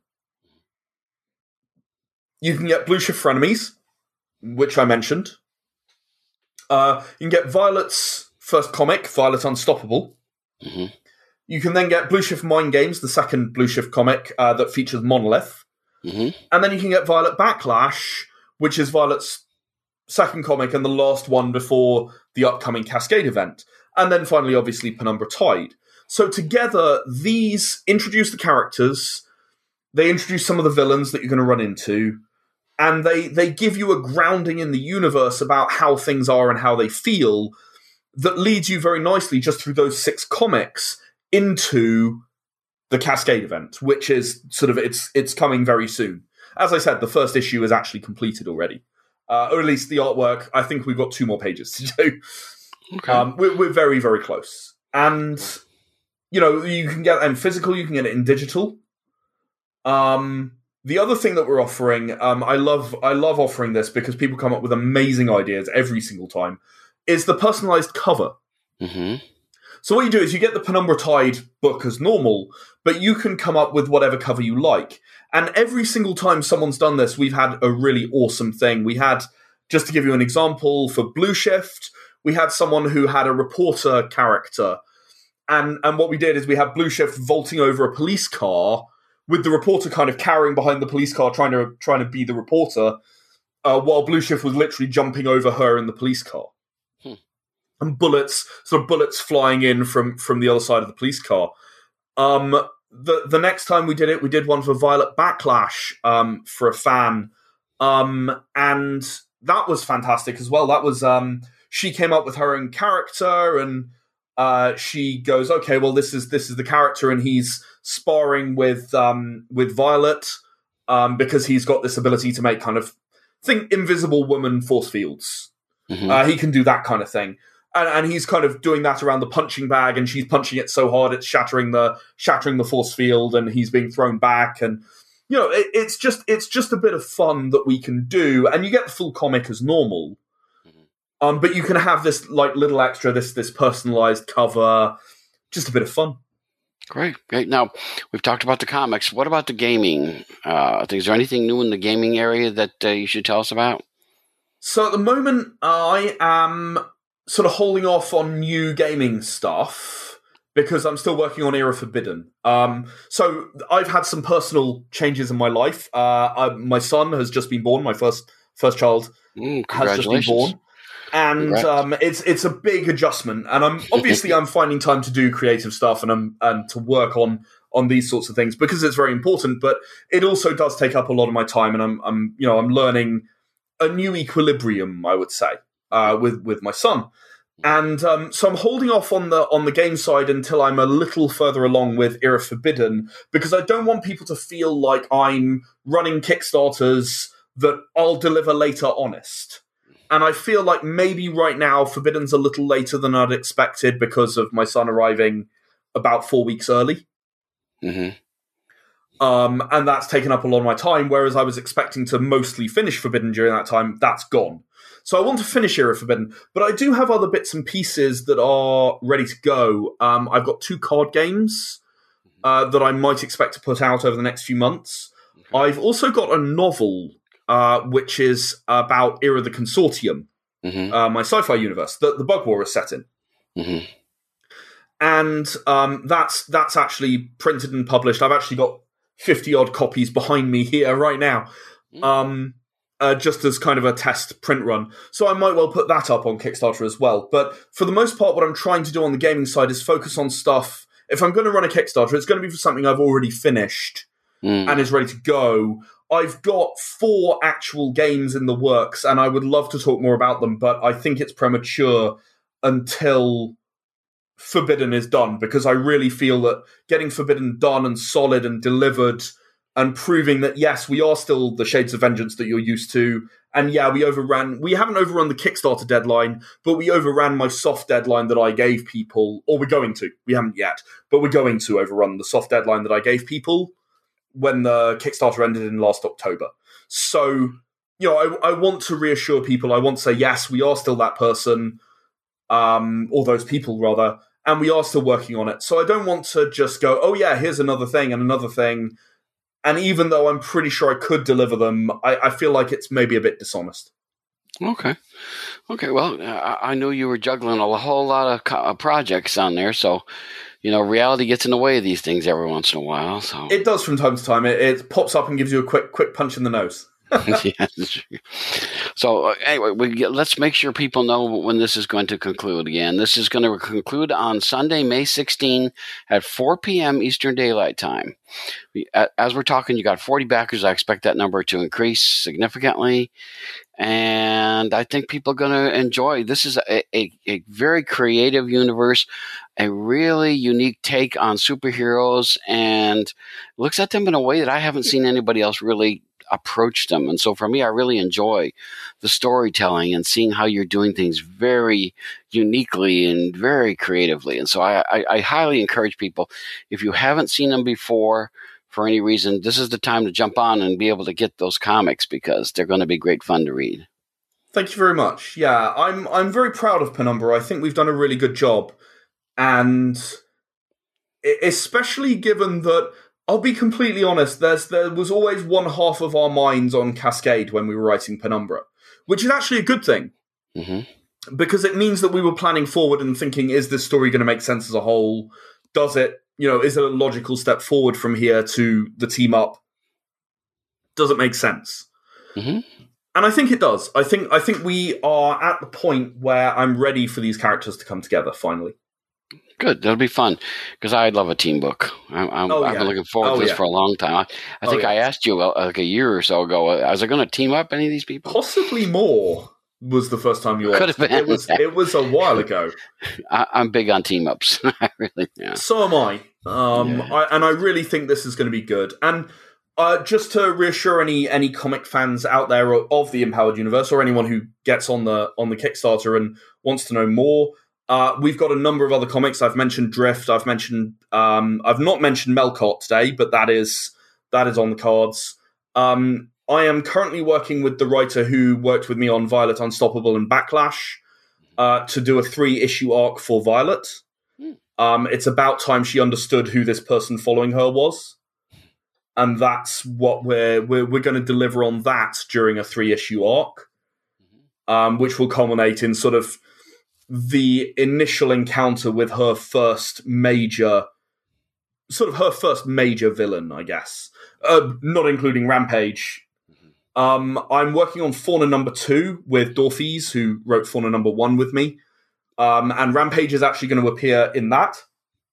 You can get Blue Shift Frenemies, which I mentioned. Uh, you can get Violet's first comic, Violet Unstoppable. Mm-hmm. You can then get Blue Shift Mind Games, the second Blue Shift comic uh, that features Monolith. Mm-hmm. And then you can get Violet Backlash, which is Violet's second comic and the last one before the upcoming Cascade event. And then finally, obviously, Penumbra Tide. So together, these introduce the characters, they introduce some of the villains that you're going to run into, and they, they give you a grounding in the universe about how things are and how they feel that leads you very nicely just through those six comics into the Cascade event, which is sort of, it's it's coming very soon. As I said, the first issue is actually completed already. Uh, or at least the artwork, I think we've got two more pages to do. Okay. Um, we're, we're very, very close. And, you know, you can get it in physical, you can get it in digital. Um... The other thing that we're offering, um, I love I love offering this because people come up with amazing ideas every single time, is the personalized cover. Mm-hmm. So what you do is you get the Penumbra Tide book as normal, but you can come up with whatever cover you like. And every single time someone's done this, we've had a really awesome thing. We had, just to give you an example, for Blue Shift, we had someone who had a reporter character. And and what we did is we had Blue Shift vaulting over a police car with the reporter kind of carrying behind the police car, trying to trying to be the reporter, uh, while Blue Shift was literally jumping over her in the police car. Hmm. And bullets, sort of bullets flying in from, from the other side of the police car. Um, the the next time we did it, we did one for Violet Backlash um, for a fan. Um, and that was fantastic as well. That was, um, she came up with her own character, and uh, she goes, okay, well, this is this is the character, and he's sparring with um, with Violet um, because he's got this ability to make kind of, think Invisible Woman force fields. Mm-hmm. Uh, he can do that kind of thing. And, and he's kind of doing that around the punching bag, and she's punching it so hard it's shattering the shattering the force field, and he's being thrown back. And you know, it, it's just it's just a bit of fun that we can do, and you get the full comic as normal. Mm-hmm. Um, but you can have this like little extra, this this personalized cover, just a bit of fun. Great, great. Now we've talked about the comics. What about the gaming? Uh, is there anything new in the gaming area that uh, you should tell us about? So at the moment, I am sort of holding off on new gaming stuff because I'm still working on Era Forbidden. Um, so I've had some personal changes in my life. Uh, I, my son has just been born. My first first child mm, has just been born, and um, it's it's a big adjustment. And I'm obviously I'm finding time to do creative stuff and I'm and to work on on these sorts of things because it's very important. But it also does take up a lot of my time, and I'm I'm you know I'm learning a new equilibrium, I would say. Uh, with with my son, and um, so I'm holding off on the on the game side until I'm a little further along with Era Forbidden, because I don't want people to feel like I'm running Kickstarters that I'll deliver later honest. And I feel like maybe right now Forbidden's a little later than I'd expected because of my son arriving about four weeks early. Mm-hmm. Um, and that's taken up a lot of my time, whereas I was expecting to mostly finish Forbidden during that time. That's gone. So I want to finish Era Forbidden, but I do have other bits and pieces that are ready to go. Um, I've got two card games uh, that I might expect to put out over the next few months. Okay. I've also got a novel, uh, which is about Era the Consortium, mm-hmm. uh, my sci-fi universe, that the Bug War is set in. Mm-hmm. And um, that's that's actually printed and published. I've actually got fifty-odd copies behind me here right now. Mm-hmm. Um Uh, just as kind of a test print run. So I might well put that up on Kickstarter as well. But for the most part, what I'm trying to do on the gaming side is focus on stuff. If I'm going to run a Kickstarter, it's going to be for something I've already finished mm. and is ready to go. I've got four actual games in the works, and I would love to talk more about them, but I think it's premature until Forbidden is done, because I really feel that getting Forbidden done and solid and delivered and proving that, yes, we are still the Shades of Vengeance that you're used to. And yeah, we overran, we haven't overrun the Kickstarter deadline, but we overran my soft deadline that I gave people, or we're going to, we haven't yet, but we're going to overrun the soft deadline that I gave people when the Kickstarter ended in last October. So, you know, I, I want to reassure people, I want to say, yes, we are still that person, um, or those people rather, and we are still working on it. So I don't want to just go, oh yeah, here's another thing and another thing. And even though I'm pretty sure I could deliver them, I, I feel like it's maybe a bit dishonest. Okay. Okay, well, I, I knew you were juggling a whole lot of co- projects on there, so, you know, reality gets in the way of these things every once in a while. So it does from time to time. It, it pops up and gives you a quick quick punch in the nose. Yeah, so uh, anyway, we get, let's make sure people know when this is going to conclude again. This is going to conclude on Sunday, May sixteenth at four p.m. Eastern Daylight Time. We, as we're talking, you got forty backers. I expect that number to increase significantly. And I think people are going to enjoy. This is a, a, a very creative universe, a really unique take on superheroes, and looks at them in a way that I haven't seen anybody else really approach them. And so for me, I really enjoy the storytelling and seeing how you're doing things very uniquely and very creatively. And so I, I, I highly encourage people, if you haven't seen them before, for any reason, this is the time to jump on and be able to get those comics, because they're going to be great fun to read. Thank you very much. Yeah, I'm I'm very proud of Penumbra. I think we've done a really good job. and especially given that, I'll be completely honest, there's there was always one half of our minds on Cascade when we were writing Penumbra, which is actually a good thing. Mm-hmm. Because it means that we were planning forward and thinking, is this story going to make sense as a whole? Does it, you know, is it a logical step forward from here to the team up? Does it make sense? Mm-hmm. And I think it does. I think I think we are at the point where I'm ready for these characters to come together, finally. Good. That'll be fun, because I love a team book. I'm, I'm, oh, I've yeah. been looking forward oh, to this yeah. for a long time. I, I think oh, yeah. I asked you uh, like a year or so ago, uh, was I going to team up any of these people? Possibly more was the first time you asked. It was, it was a while ago. I, I'm big on team-ups. I really am. So am I. Um, yeah. I. And I really think this is going to be good. And uh, just to reassure any any comic fans out there of the Empowered Universe, or anyone who gets on the on the Kickstarter and wants to know more, Uh, we've got a number of other comics. I've mentioned Drift. I've mentioned. Um, I've not mentioned Melkart today, but that is that is on the cards. Um, I am currently working with the writer who worked with me on Violet Unstoppable and Backlash uh, to do a three-issue arc for Violet. Um, it's about time she understood who this person following her was, and that's what we're we're, we're going to deliver on that during a three-issue arc, um, which will culminate in sort of the initial encounter with her first major, sort of her first major villain, I guess, uh, not including Rampage. Um, I'm working on Fauna number two with Dorfies, who wrote Fauna number one with me. Um, and Rampage is actually going to appear in that.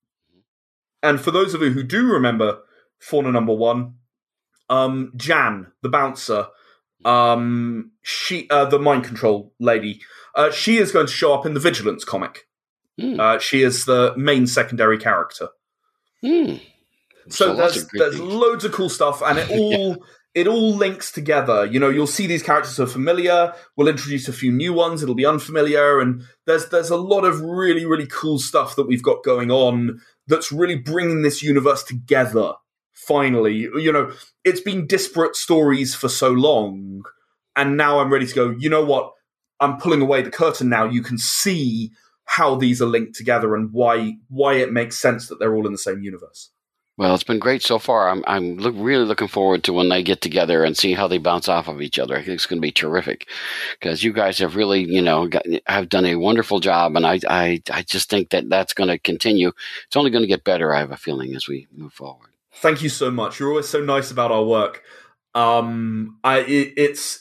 And for those of you who do remember Fauna number one, um, Jan, the bouncer, um, she, uh, the mind control lady, Uh, she is going to show up in the Vigilance comic. Mm. Uh, she is the main secondary character. Mm. So, so there's there's thing. loads of cool stuff, and it all yeah. it all links together. You know, you'll see these characters are familiar. We'll introduce a few new ones. It'll be unfamiliar, and there's there's a lot of really really cool stuff that we've got going on that's really bringing this universe together. Finally, you know, it's been disparate stories for so long, and now I'm ready to go. You know what? I'm pulling away the curtain now. You can see how these are linked together and why why it makes sense that they're all in the same universe. Well, it's been great so far. I'm I'm look, really looking forward to when they get together and see how they bounce off of each other. I think it's going to be terrific, because you guys have really, you know, got, have done a wonderful job, and I I I just think that that's going to continue. It's only going to get better, I have a feeling, as we move forward. Thank you so much. You're always so nice about our work. Um, I it, it's.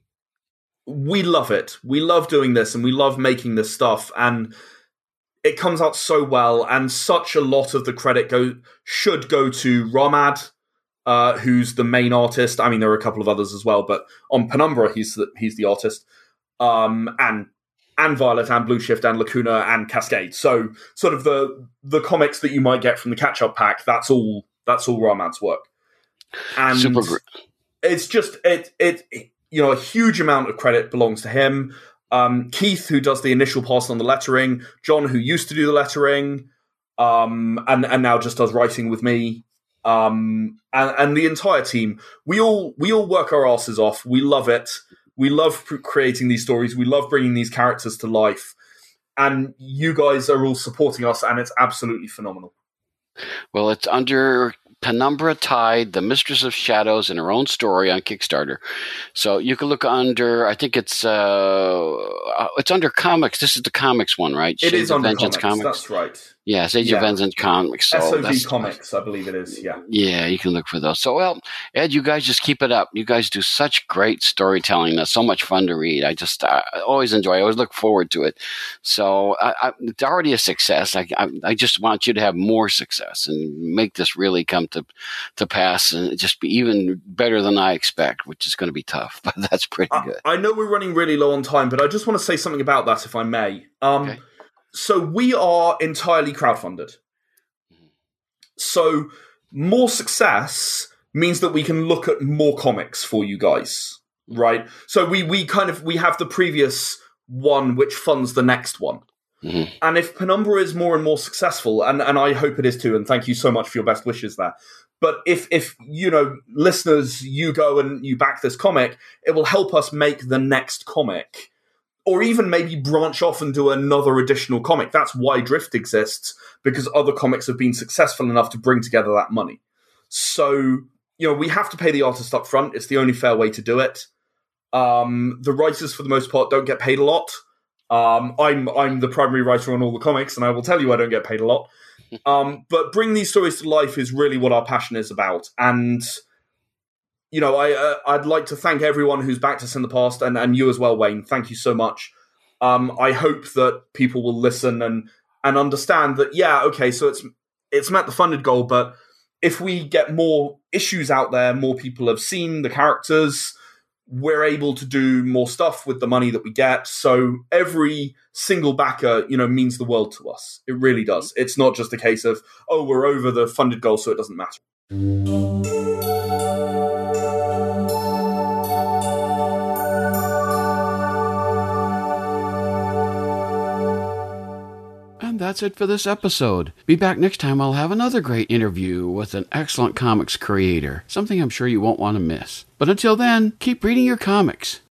We love it. We love doing this, and we love making this stuff, and it comes out so well, and such a lot of the credit go should go to Ramad, uh, who's the main artist. I mean, there are a couple of others as well, but on Penumbra, he's the, he's the artist, um, and and Violet, and Blue Shift, and Lacuna, and Cascade. So, sort of the the comics that you might get from the catch-up pack, that's all that's all Ramad's work, and Super great. It's just it it. it You know, a huge amount of credit belongs to him. Um, Keith, who does the initial pass on the lettering, John, who used to do the lettering, um, and and now just does writing with me, um, and, and the entire team. We all we all work our asses off. We love it. We love creating these stories. We love bringing these characters to life, and you guys are all supporting us, and it's absolutely phenomenal. Well, it's under Penumbra Tide, the Mistress of Shadows, in her own story on Kickstarter. So you can look under, I think it's uh, it's under comics. This is the comics one, right? It Shades is of under Vengeance comics, comics. That's right. Yeah, Age yeah. of Vengeance comics. So S O V that's, Comics, I believe it is, yeah. Yeah, you can look for those. So, well, Ed, you guys just keep it up. You guys do such great storytelling. That's so much fun to read. I just I always enjoy it. I always look forward to it. So I, I, it's already a success. I, I, I just want you to have more success and make this really come to, to pass and just be even better than I expect, which is going to be tough, but that's pretty I, good. I know we're running really low on time, but I just want to say something about that, if I may. Um, okay. So we are entirely crowdfunded. So more success means that we can look at more comics for you guys, right? So we we kind of we have the previous one which funds the next one. Mm-hmm. And if Penumbra is more and more successful, and, and I hope it is too, and thank you so much for your best wishes there. But if, if you know, listeners, you go and you back this comic, it will help us make the next comic or even maybe branch off and do another additional comic. That's why Drift exists, because other comics have been successful enough to bring together that money. So, you know, we have to pay the artist up front. It's the only fair way to do it. Um, the writers, for the most part, don't get paid a lot. Um, I'm I'm the primary writer on all the comics, and I will tell you I don't get paid a lot. Um, but bring these stories to life is really what our passion is about. And, you know, I, uh, I'd like to thank everyone who's backed us in the past, and, and you as well, Wayne. Thank you so much. Um, I hope that people will listen and and understand that, yeah, okay, so it's it's met the funded goal, but if we get more issues out there, more people have seen the characters, we're able to do more stuff with the money that we get. So every single backer, you know, means the world to us. It really does. It's not just a case of, oh, we're over the funded goal, so it doesn't matter. And that's it for this episode. Be back next time. I'll have another great interview with an excellent comics creator, something I'm sure you won't want to miss. But until then, keep reading your comics.